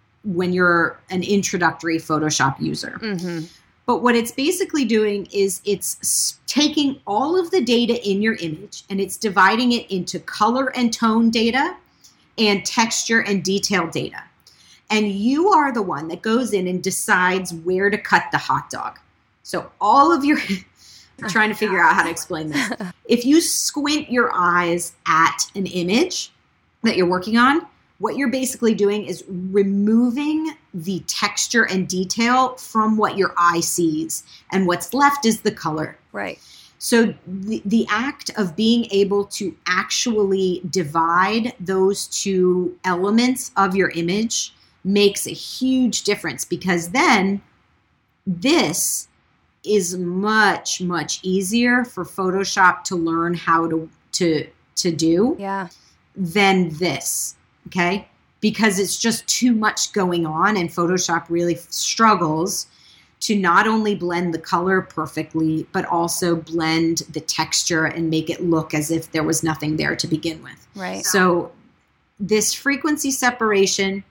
B: introductory Photoshop user.
A: Mm-hmm.
B: But what it's basically doing is it's taking all of the data in your image and it's dividing it into color and tone data and texture and detail data. And you are the one that goes in and decides where to cut the hot dog. So all of your... I'm trying to figure out how to explain this. If you squint your eyes at an image that you're working on, what you're basically doing is removing the texture and detail from what your eye sees. And what's left is the color.
A: Right.
B: So the act of being able to actually divide those two elements of your image makes a huge difference, because then this is much, much easier for Photoshop to learn how to do than this, okay? Because it's just too much going on, and Photoshop really struggles to not only blend the color perfectly, but also blend the texture and make it look as if there was nothing there to begin with.
A: Right.
B: So this frequency separation,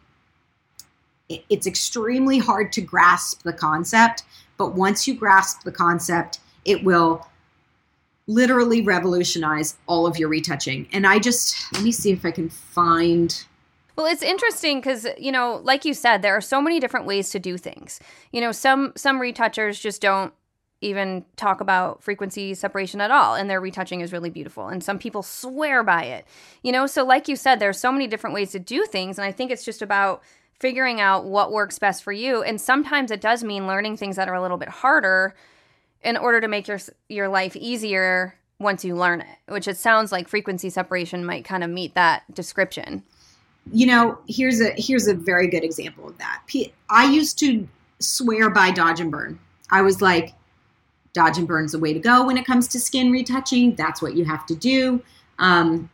B: it's extremely hard to grasp the concept, but once you grasp the concept, it will literally revolutionize all of your retouching. And let me see if I can find...
A: Well, it's interesting because, like you said, there are so many different ways to do things. Some retouchers just don't even talk about frequency separation at all, and their retouching is really beautiful. And some people swear by it. So like you said, there's so many different ways to do things, and I think it's just about figuring out what works best for you. And sometimes it does mean learning things that are a little bit harder in order to make your life easier once you learn it, which it sounds like frequency separation might kind of meet that description.
B: Here's a very good example of that. I used to swear by dodge and burn. I was like, dodge and burn's the way to go when it comes to skin retouching. That's what you have to do. And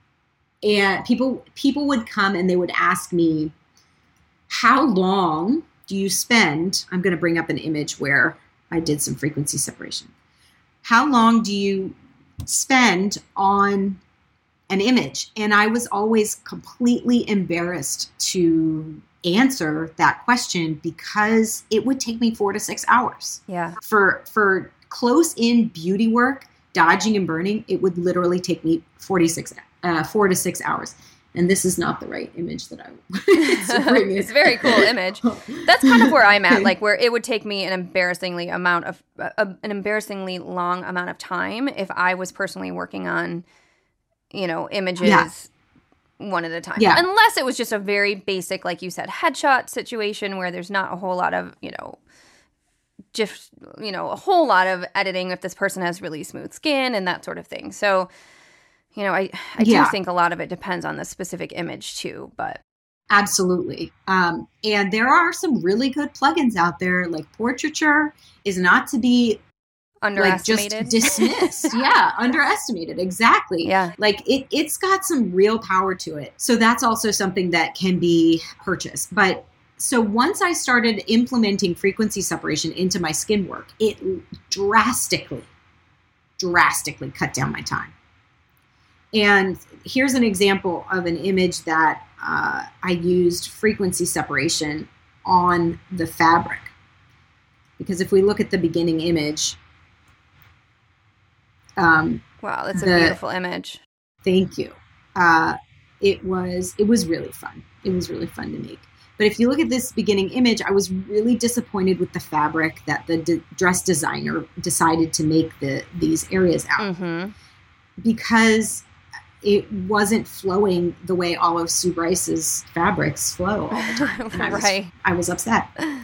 B: people would come and they would ask me, how long do you spend? I'm going to bring up an image where I did some frequency separation. How long do you spend on an image? And I was always completely embarrassed to answer that question because it would take me 4 to 6 hours.
A: Yeah.
B: For close in beauty work, dodging and burning, it would literally take me 4 to 6 hours. And this is not the right image that I wanted to bring in.
A: It's a very cool image. That's kind of where I'm at, like where it would take me an embarrassingly long amount of time if I was personally working on, images one at a time.
B: Yeah.
A: Unless it was just a very basic, like you said, headshot situation where there's not a whole lot of, a whole lot of editing if this person has really smooth skin and that sort of thing. So, I do think a lot of it depends on the specific image too, but.
B: Absolutely. And there are some really good plugins out there. Like Portraiture is not to be
A: underestimated.
B: Just dismissed. Yeah, underestimated. Exactly.
A: Yeah.
B: Like it's got some real power to it. So that's also something that can be purchased. But so once I started implementing frequency separation into my skin work, it drastically cut down my time. And here's an example of an image that I used frequency separation on the fabric. Because if we look at the beginning image.
A: Wow, that's a beautiful image.
B: Thank you. It was really fun. It was really fun to make. But if you look at this beginning image, I was really disappointed with the fabric that the dress designer decided to make these areas out. Mm-hmm. Because it wasn't flowing the way all of Sue Bryce's fabrics flow all the time. And I was upset.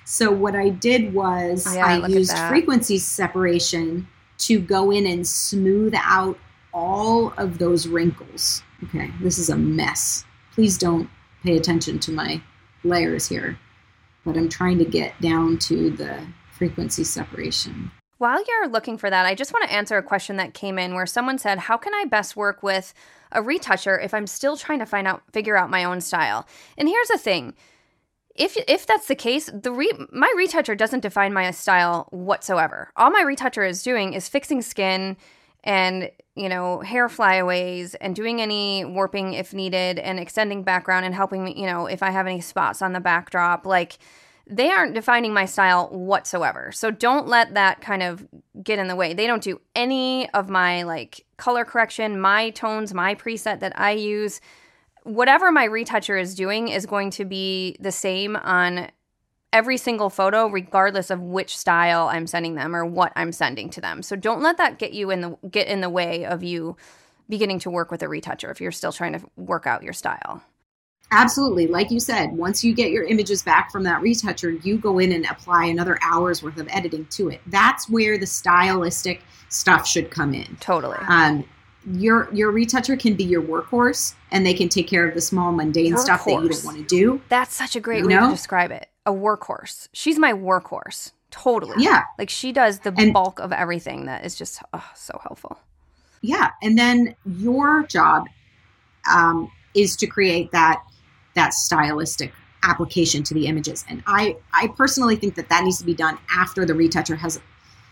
B: So what I did was I used frequency separation to go in and smooth out all of those wrinkles. Okay, this is a mess. Please don't pay attention to my layers here, but I'm trying to get down to the frequency separation.
A: While you're looking for that, I just want to answer a question that came in where someone said, how can I best work with a retoucher if I'm still trying to figure out my own style? And here's the thing. If that's the case, my retoucher doesn't define my style whatsoever. All my retoucher is doing is fixing skin and, hair flyaways and doing any warping if needed and extending background and helping me, if I have any spots on the backdrop. Like, they aren't defining my style whatsoever. So don't let that kind of get in the way. They don't do any of my color correction, my tones, my preset that I use. Whatever my retoucher is doing is going to be the same on every single photo, regardless of which style I'm sending them or what I'm sending to them. So don't let that get in the way of you beginning to work with a retoucher if you're still trying to work out your style.
B: Absolutely. Like you said, once you get your images back from that retoucher, you go in and apply another hour's worth of editing to it. That's where the stylistic stuff should come in.
A: Totally.
B: Your retoucher can be your workhorse, and they can take care of the small mundane stuff that you don't want to do.
A: That's such a great way to describe it. A workhorse. She's my workhorse. Totally.
B: Yeah.
A: She does the bulk of everything that is just so helpful.
B: Yeah. And then your job is to create that stylistic application to the images. And I personally think that needs to be done after the retoucher has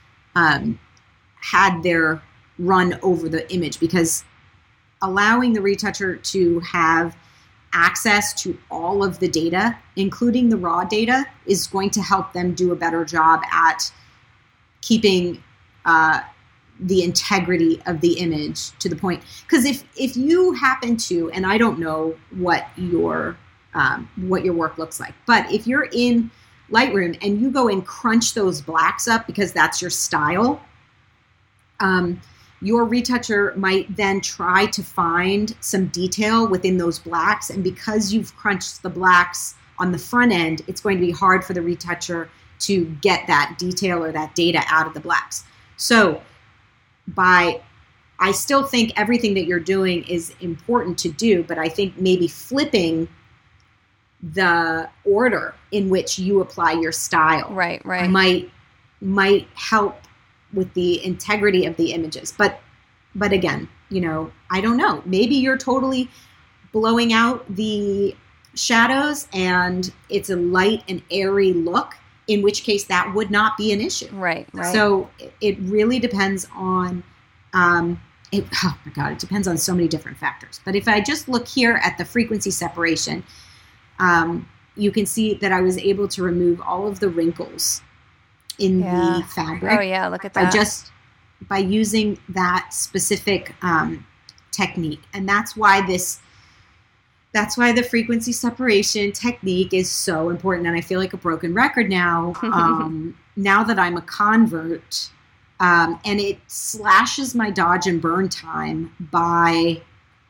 B: had their run over the image, because allowing the retoucher to have access to all of the data, including the raw data, is going to help them do a better job at keeping the integrity of the image to the point. Because if you happen to, and I don't know what your work looks like, but if you're in Lightroom and you go and crunch those blacks up because that's your style, your retoucher might then try to find some detail within those blacks. And because you've crunched the blacks on the front end, it's going to be hard for the retoucher to get that detail or that data out of the blacks. So I still think everything that you're doing is important to do, but I think maybe flipping the order in which you apply your style
A: right.
B: might help with the integrity of the images. But again, I don't know. Maybe you're totally blowing out the shadows and it's a light and airy look, in which case that would not be an issue.
A: Right.
B: So it really depends on, it depends on so many different factors. But if I just look here at the frequency separation, you can see that I was able to remove all of the wrinkles in the fabric.
A: Oh yeah, look at that.
B: By using that specific technique. And that's why the frequency separation technique is so important. And I feel like a broken record now, now that I'm a convert, and it slashes my dodge and burn time by,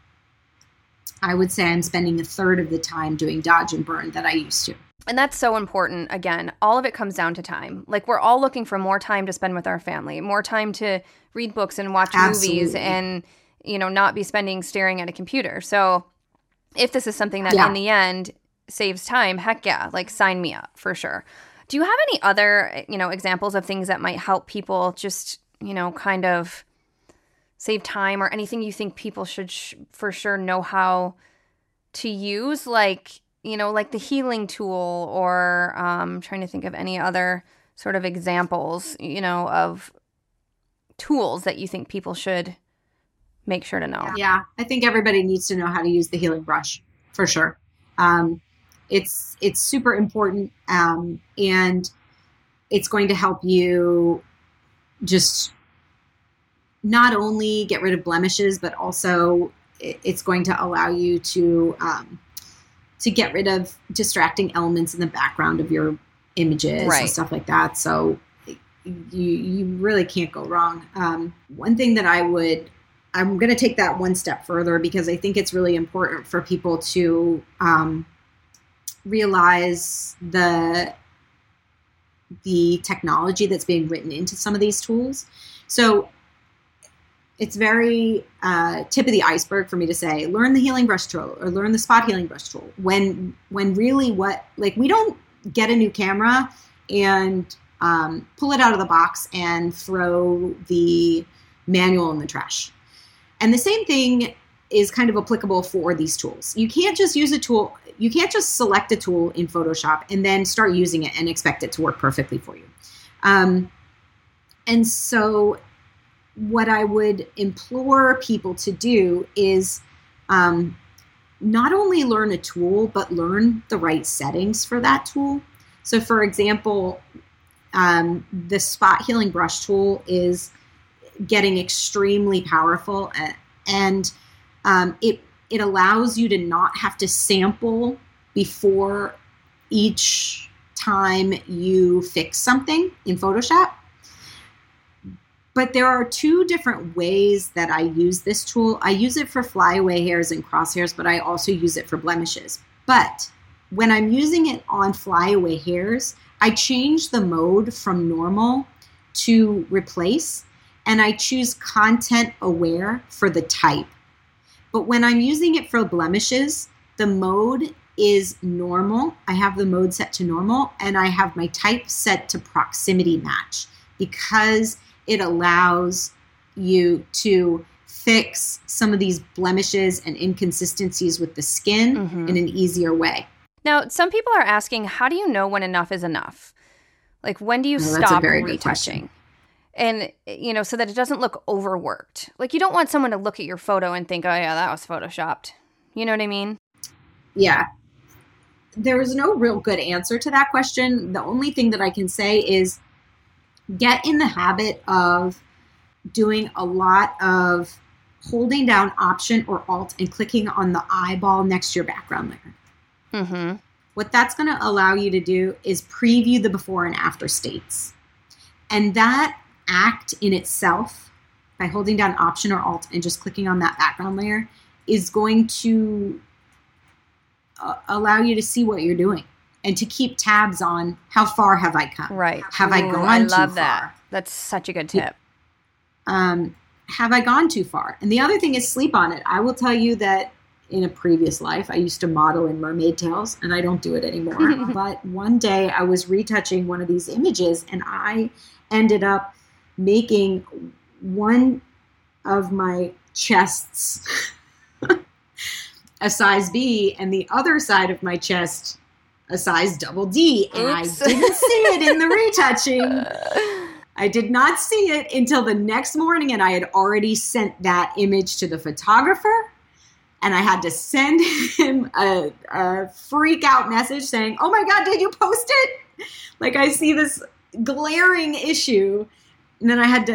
B: I would say I'm spending a third of the time doing dodge and burn that I used to.
A: And that's so important. Again, all of it comes down to time. We're all looking for more time to spend with our family, more time to read books and watch movies and, not be staring at a computer. So if this is something that in the end saves time, heck yeah, sign me up for sure. Do you have any other, examples of things that might help people just, kind of save time, or anything you think people should for sure know how to use? The healing tool, or trying to think of any other sort of examples, of tools that you think people should make sure to know.
B: Yeah, I think everybody needs to know how to use the healing brush for sure. It's super important, and it's going to help you just not only get rid of blemishes, but also it's going to allow you to get rid of distracting elements in the background of your images and stuff like that. So you really can't go wrong. One thing that I'm going to take that one step further, because I think it's really important for people to realize the the technology that's being written into some of these tools. So it's very tip of the iceberg for me to say, learn the healing brush tool or learn the spot healing brush tool. When really we don't get a new camera and pull it out of the box and throw the manual in the trash. And the same thing is kind of applicable for these tools. You can't just use a tool. You can't just select a tool in Photoshop and then start using it and expect it to work perfectly for you. And so what I would implore people to do is not only learn a tool, but learn the right settings for that tool. So for example, the spot healing brush tool is getting extremely powerful, and it allows you to not have to sample before each time you fix something in Photoshop. But there are two different ways that I use this tool. I use it for flyaway hairs and crosshairs, but I also use it for blemishes. But when I'm using it on flyaway hairs, I change the mode from normal to replace, and I choose content aware for the type. But when I'm using it for blemishes, the mode is normal. I have the mode set to normal, and I have my type set to proximity match because it allows you to fix some of these blemishes and inconsistencies with the skin in an easier way.
A: Now, some people are asking, how do you know when enough is enough? Like, when do you stop retouching? And, so that it doesn't look overworked. Like, you don't want someone to look at your photo and think, oh, yeah, that was Photoshopped. You know what I mean?
B: Yeah. There is no real good answer to that question. The only thing that I can say is get in the habit of doing a lot of holding down Option or Alt and clicking on the eyeball next to your background layer. Mm-hmm. What that's going to allow you to do is preview the before and after states. And that act in itself, by holding down Option or Alt and just clicking on that background layer, is going to allow you to see what you're doing and to keep tabs on how far have I come.
A: Right.
B: Have I gone too far?
A: I love that. That's such a good tip.
B: Have I gone too far? And the other thing is sleep on it. I will tell you that in a previous life, I used to model in mermaid tails, and I don't do it anymore. But one day I was retouching one of these images, and I ended up making one of my chests a size B and the other side of my chest a size double D. And
A: Oops.
B: I didn't see it in the retouching. I did not see it until the next morning, and I had already sent that image to the photographer. And I had to send him a freak out message saying, oh my God, did you post it? Like, I see this glaring issue. And then I had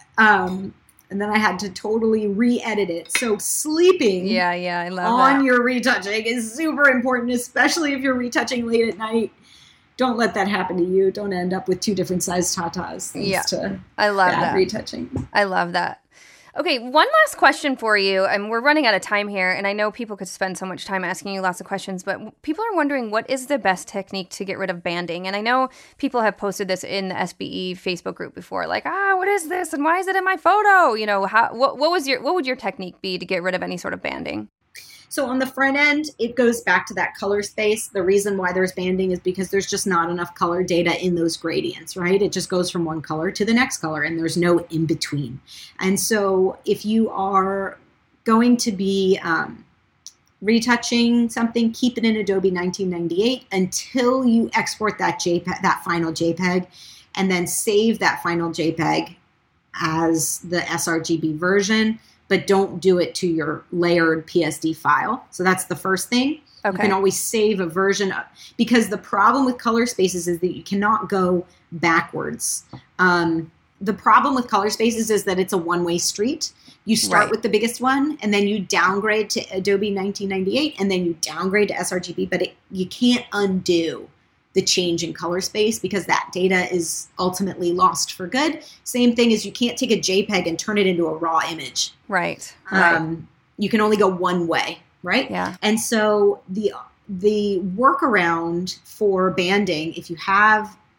B: to totally re-edit it. So sleeping
A: I love
B: on
A: that.
B: your retouching is super important, especially if you're retouching late at night. Don't let that happen to you. Don't end up with two different size tatas.
A: I love
B: bad
A: that.
B: retouching.
A: I love that. Okay, one last question for you. And we're running out of time here, and I know people could spend so much time asking you lots of questions, but people are wondering, what is the best technique to get rid of banding? And I know people have posted this in the SBE Facebook group before, like, what is this, and why is it in my photo? What would your technique be to get rid of any sort of banding?
B: So on the front end, it goes back to that color space. The reason why there's banding is because there's just not enough color data in those gradients, right? It just goes from one color to the next color, and there's no in between. And so if you are going to be retouching something, keep it in Adobe 1998 until you export that JPEG, that final JPEG, and then save that final JPEG as the sRGB version, but don't do it to your layered PSD file. So that's the first thing. Okay. You can always save a version of, because the problem with color spaces is that you cannot go backwards. The problem with color spaces is that it's a one-way street. You start with the biggest one, and then you downgrade to Adobe 1998, and then you downgrade to sRGB, but you can't undo the change in color space because that data is ultimately lost for good. Same thing as you can't take a JPEG and turn it into a raw image.
A: Right.
B: You can only go one way, right?
A: Yeah.
B: And so the workaround for banding, if you have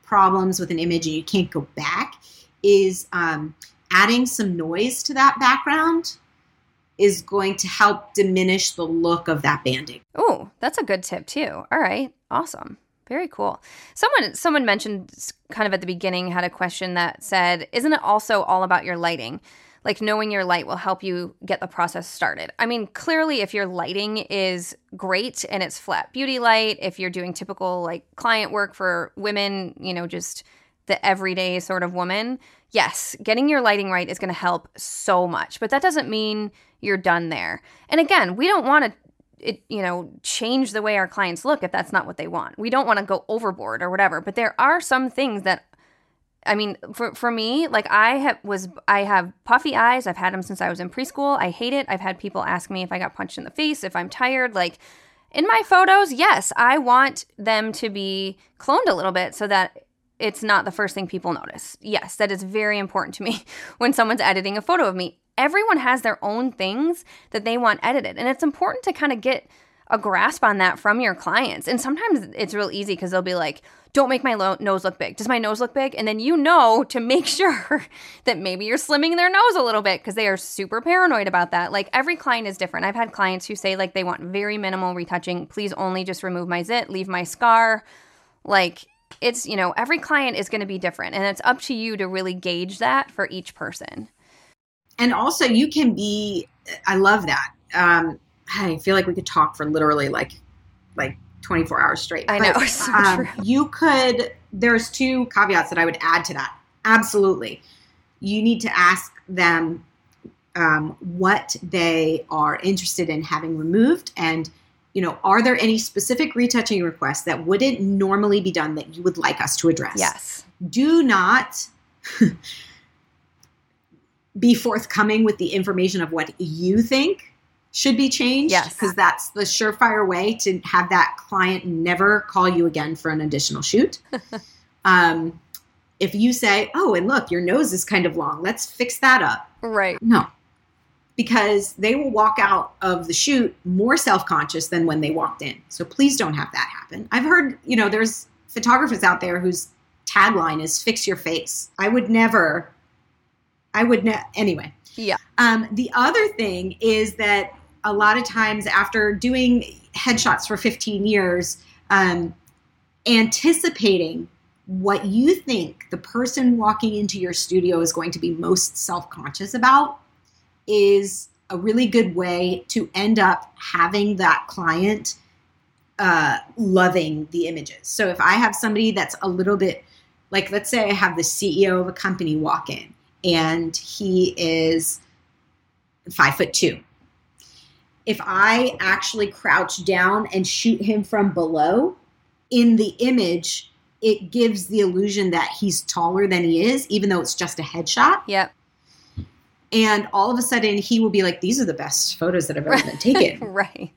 B: problems with an image and you can't go back, is adding some noise to that background is going to help diminish the look of that banding.
A: Oh, that's a good tip too. All right. Awesome. Very cool. Someone mentioned kind of at the beginning, had a question that said, isn't it also all about your lighting? Like knowing your light will help you get the process started. I mean, clearly if your lighting is great and it's flat beauty light, if you're doing typical like client work for women, just the everyday sort of woman, yes, getting your lighting right is going to help so much. But that doesn't mean you're done there. And again, we don't want to change the way our clients look if that's not what they want. We don't want to go overboard or whatever. But there are some things that, I mean, for me, like I have puffy eyes. I've had them since I was in preschool. I hate it. I've had people ask me if I got punched in the face, if I'm tired. Like in my photos, yes, I want them to be cloned a little bit so that it's not the first thing people notice. Yes, that is very important to me when someone's editing a photo of me. Everyone has their own things that they want edited. And it's important to kind of get a grasp on that from your clients. And sometimes it's real easy because they'll be like, don't make my nose look big. Does my nose look big? And then to make sure that maybe you're slimming their nose a little bit because they are super paranoid about that. Like every client is different. I've had clients who say like they want very minimal retouching. Please only just remove my zit, leave my scar. Like it's, every client is going to be different. And it's up to you to really gauge that for each person.
B: And also you can be, I love that. I feel like we could talk for literally like 24 hours straight.
A: I know. So true.
B: You could, there's two caveats that I would add to that. Absolutely. You need to ask them what they are interested in having removed. And, are there any specific retouching requests that wouldn't normally be done that you would like us to address?
A: Yes.
B: Do not be forthcoming with the information of what you think should be changed.
A: Yes.
B: Because that's the surefire way to have that client never call you again for an additional shoot. If you say, oh, and look, your nose is kind of long, let's fix that up.
A: Right.
B: No. Because they will walk out of the shoot more self-conscious than when they walked in. So please don't have that happen. I've heard, there's photographers out there whose tagline is fix your face. Anyway.
A: Yeah.
B: The other thing is that a lot of times after doing headshots for 15 years, anticipating what you think the person walking into your studio is going to be most self-conscious about is a really good way to end up having that client loving the images. So if I have somebody that's a little bit, like let's say I have the CEO of a company walk in and he is 5'2". If I actually crouch down and shoot him from below, in the image, it gives the illusion that he's taller than he is, even though it's just a headshot.
A: Yep.
B: And all of a sudden, he will be like, these are the best photos that have ever been taken.
A: Right.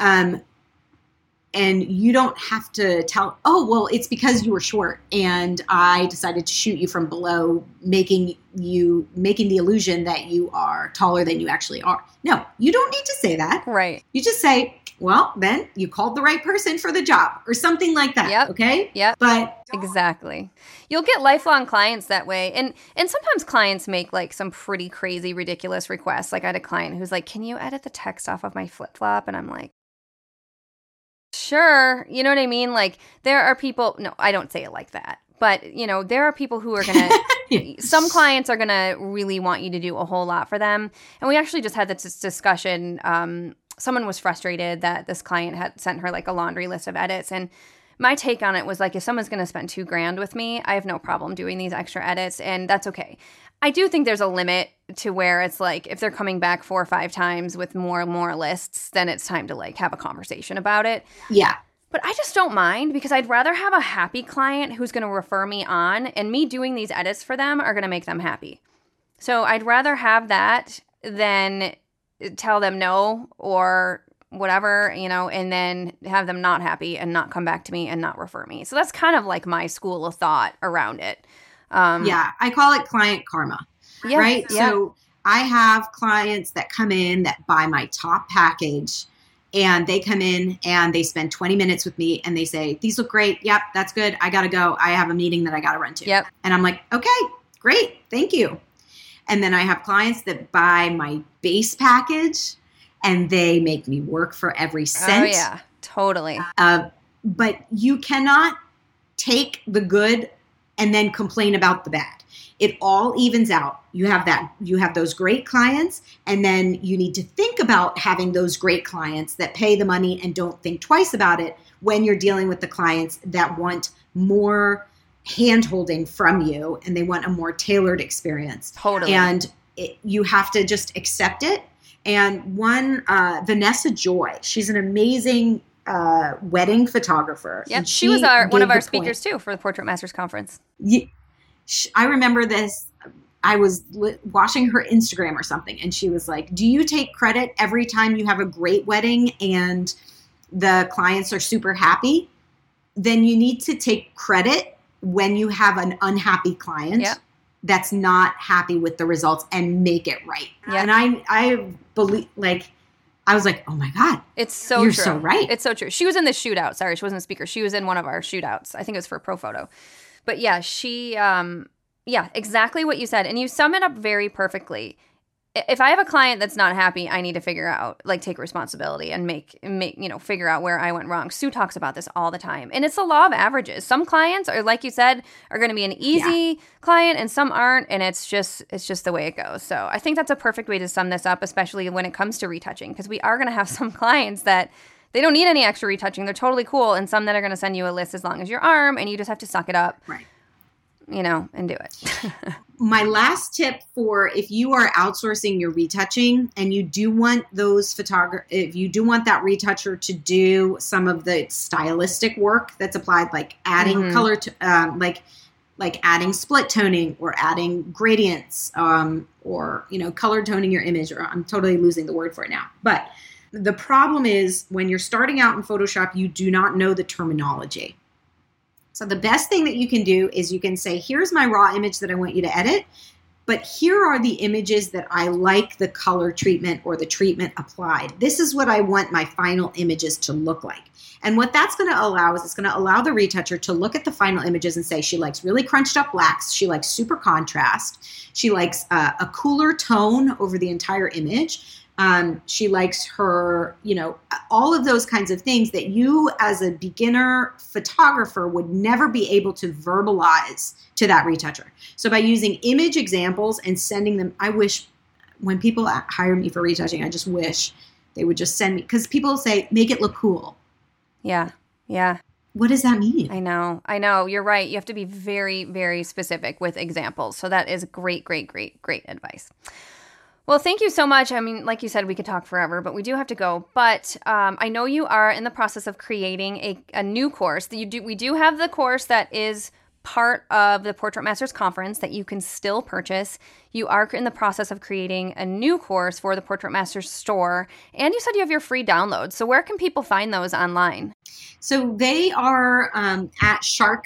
B: And you don't have to tell, oh, well, it's because you were short and I decided to shoot you from below, making the illusion that you are taller than you actually are. No, you don't need to say that.
A: Right.
B: You just say, well, then you called the right person for the job or something like that.
A: Yep.
B: Okay?
A: Yep.
B: But
A: exactly. You'll get lifelong clients that way. And sometimes clients make like some pretty crazy, ridiculous requests. Like I had a client who's like, can you edit the text off of my flip-flop? And I'm like, sure. You know what I mean? Like there are people, no, I don't say it like that. But, there are people who are going to, some clients are going to really want you to do a whole lot for them. And we actually just had this discussion. Someone was frustrated that this client had sent her like a laundry list of edits. And my take on it was like, if someone's going to spend $2,000 with me, I have no problem doing these extra edits. And that's okay. I do think there's a limit to where it's like, if they're coming back 4 or 5 times with more and more lists, then it's time to like have a conversation about it.
B: Yeah.
A: But I just don't mind because I'd rather have a happy client who's going to refer me on, and me doing these edits for them are going to make them happy. So I'd rather have that than tell them no or whatever, and then have them not happy and not come back to me and not refer me. So that's kind of like my school of thought around it.
B: Yeah, I call it client karma, right?
A: Yeah.
B: So I have clients that come in that buy my top package And they come in and they spend 20 minutes with me and they say, these look great. Yep, that's good. I got to go. I have a meeting that I got to run to.
A: Yep.
B: And I'm like, okay, great. Thank you. And then I have clients that buy my base package and they make me work for every cent.
A: Oh, yeah, totally.
B: But you cannot take the good and then complain about the bad. It all evens out. You have those great clients, and then you need to think about having those great clients that pay the money and don't think twice about it when you're dealing with the clients that want more hand-holding from you and they want a more tailored experience.
A: Totally.
B: And you have to just accept it. And one, Vanessa Joy, she's an amazing wedding photographer.
A: Yep, she was one of our speakers too for the Portrait Masters Conference.
B: I remember this. I was watching her Instagram or something, and she was like, do you take credit every time you have a great wedding and the clients are super happy? Then you need to take credit when you have an unhappy client that's not happy with the results and make it right. Yep. And I believe, like, I was like, oh my God.
A: It's so
B: You're
A: true.
B: so right.
A: It's so true. She was in the shootout. Sorry, she wasn't a speaker. She was in one of our shootouts. I think it was for ProPhoto. But yeah, she, exactly what you said. And you sum it up very perfectly. If I have a client that's not happy, I need to figure out, like, take responsibility and make, figure out where I went wrong. Sue talks about this all the time. And it's the law of averages. Some clients are, like you said, are going to be an easy client and some aren't. And it's just the way it goes. So I think that's a perfect way to sum this up, especially when it comes to retouching, because we are going to have some clients that they don't need any extra retouching. They're totally cool. And some that are going to send you a list as long as your arm, and you just have to suck it up.
B: Right.
A: And do it.
B: My last tip for if you are outsourcing your retouching and you do want if you do want that retoucher to do some of the stylistic work that's applied, like adding color to, like adding split toning or adding gradients, or, color toning your image, or I'm totally losing the word for it now. But the problem is when you're starting out in Photoshop, you do not know the terminology. So the best thing that you can do is you can say, here's my raw image that I want you to edit, but here are the images that I like the color treatment or the treatment applied. This is what I want my final images to look like. And what that's going to allow is it's going to allow the retoucher to look at the final images and say she likes really crunched up blacks. She likes super contrast. She likes a cooler tone over the entire image. She likes her, all of those kinds of things that you as a beginner photographer would never be able to verbalize to that retoucher. So by using image examples and sending them, I wish when people hire me for retouching, I just wish they would just send me, because people say, make it look cool.
A: Yeah. Yeah.
B: What does that mean?
A: I know. You're right. You have to be very, very specific with examples. So that is great advice. Well, thank you so much. I mean, like you said, we could talk forever, but we do have to go. But I know you are in the process of creating a new course. We do have the course that is part of the Portrait Masters Conference that you can still purchase. You are in the process of creating a new course for the Portrait Masters store. And you said you have your free downloads. So where can people find those online?
B: So they are at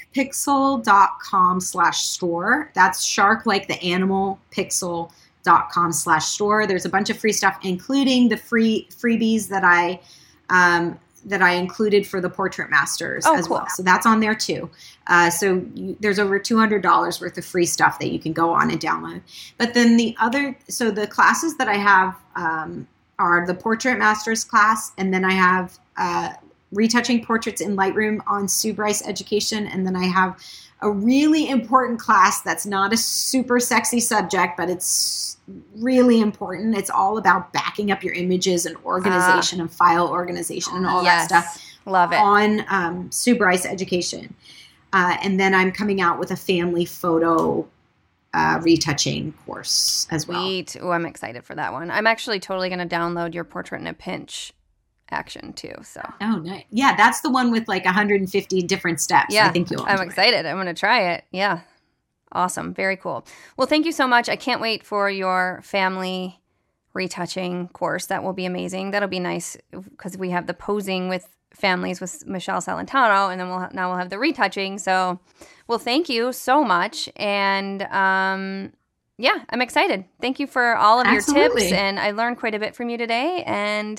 B: sharkpixel.com/store. That's shark like the animal, pixel.com/store. There's a bunch of free stuff, including the freebies that I included for the Portrait Masters as cool. Well. So that's on there too. There's over $200 worth of free stuff that you can go on and download. But then the classes that I have are the Portrait Masters class, and then I have retouching portraits in Lightroom on Sue Bryce Education, and then I have a really important class that's not a super sexy subject, but it's really important. It's all about backing up your images and organization and file organization and all that stuff.
A: Love it.
B: On Sue Bryce Education. And then I'm coming out with a family photo retouching course as well.
A: Sweet. Oh, I'm excited for that one. I'm actually totally going to download your Portrait in a Pinch action too. So.
B: Oh, nice. Yeah, that's the one with like 150 different steps.
A: Yeah,
B: I think you'll enjoy.
A: I'm excited. I'm going to try it. Yeah. Awesome. Very cool. Well, thank you so much. I can't wait for your family retouching course. That will be amazing. That'll be nice because we have the posing with families with Michelle Salentano, and then we'll have the retouching. So, well, thank you so much. And I'm excited. Thank you for all of your tips, and I learned quite a bit from you today. And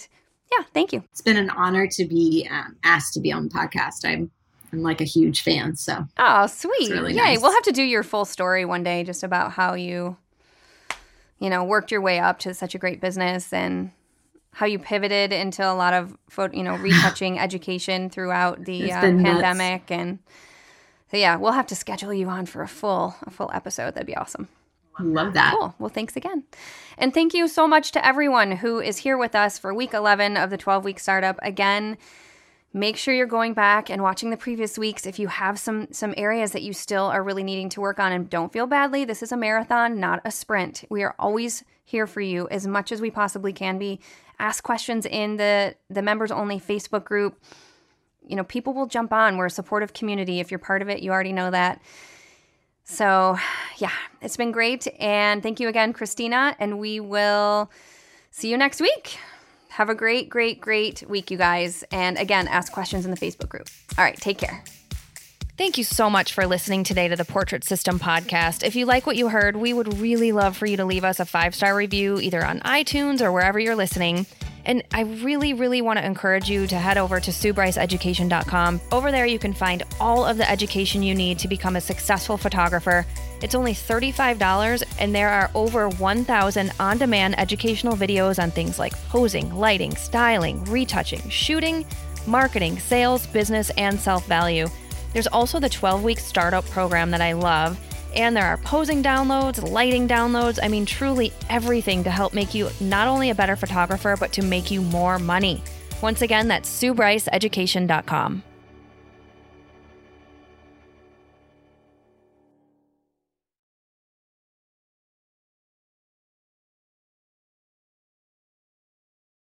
A: Yeah, thank you.
B: It's been an honor to be asked to be on the podcast. I'm like a huge fan. So
A: oh, sweet.
B: It's really
A: Yay.
B: nice.
A: We'll have to do your full story one day just about how you worked your way up to such a great business and how you pivoted into a lot of, retouching education throughout the pandemic. Nuts. And so, yeah, we'll have to schedule you on for a full episode. That'd be awesome.
B: Love that.
A: Cool. Well, thanks again. And thank you so much to everyone who is here with us for week 11 of the 12-week startup. Again, make sure you're going back and watching the previous weeks if you have some areas that you still are really needing to work on. And don't feel badly. This is a marathon, not a sprint. We are always here for you as much as we possibly can be. Ask questions in the members-only Facebook group. People will jump on. We're a supportive community. If you're part of it, you already know that. So, yeah, it's been great. And thank you again, Christina. And we will see you next week. Have a great, great, great week, you guys. And again, ask questions in the Facebook group. All right, take care. Thank you so much for listening today to the Portrait System podcast. If you like what you heard, we would really love for you to leave us a 5-star review either on iTunes or wherever you're listening. And I really, really want to encourage you to head over to SueBryceEducation.com. Over there, you can find all of the education you need to become a successful photographer. It's only $35, and there are over 1,000 on-demand educational videos on things like posing, lighting, styling, retouching, shooting, marketing, sales, business, and self-value. There's also the 12-week startup program that I love. And there are posing downloads, lighting downloads. I mean, truly everything to help make you not only a better photographer, but to make you more money. Once again, that's SueBryceEducation.com.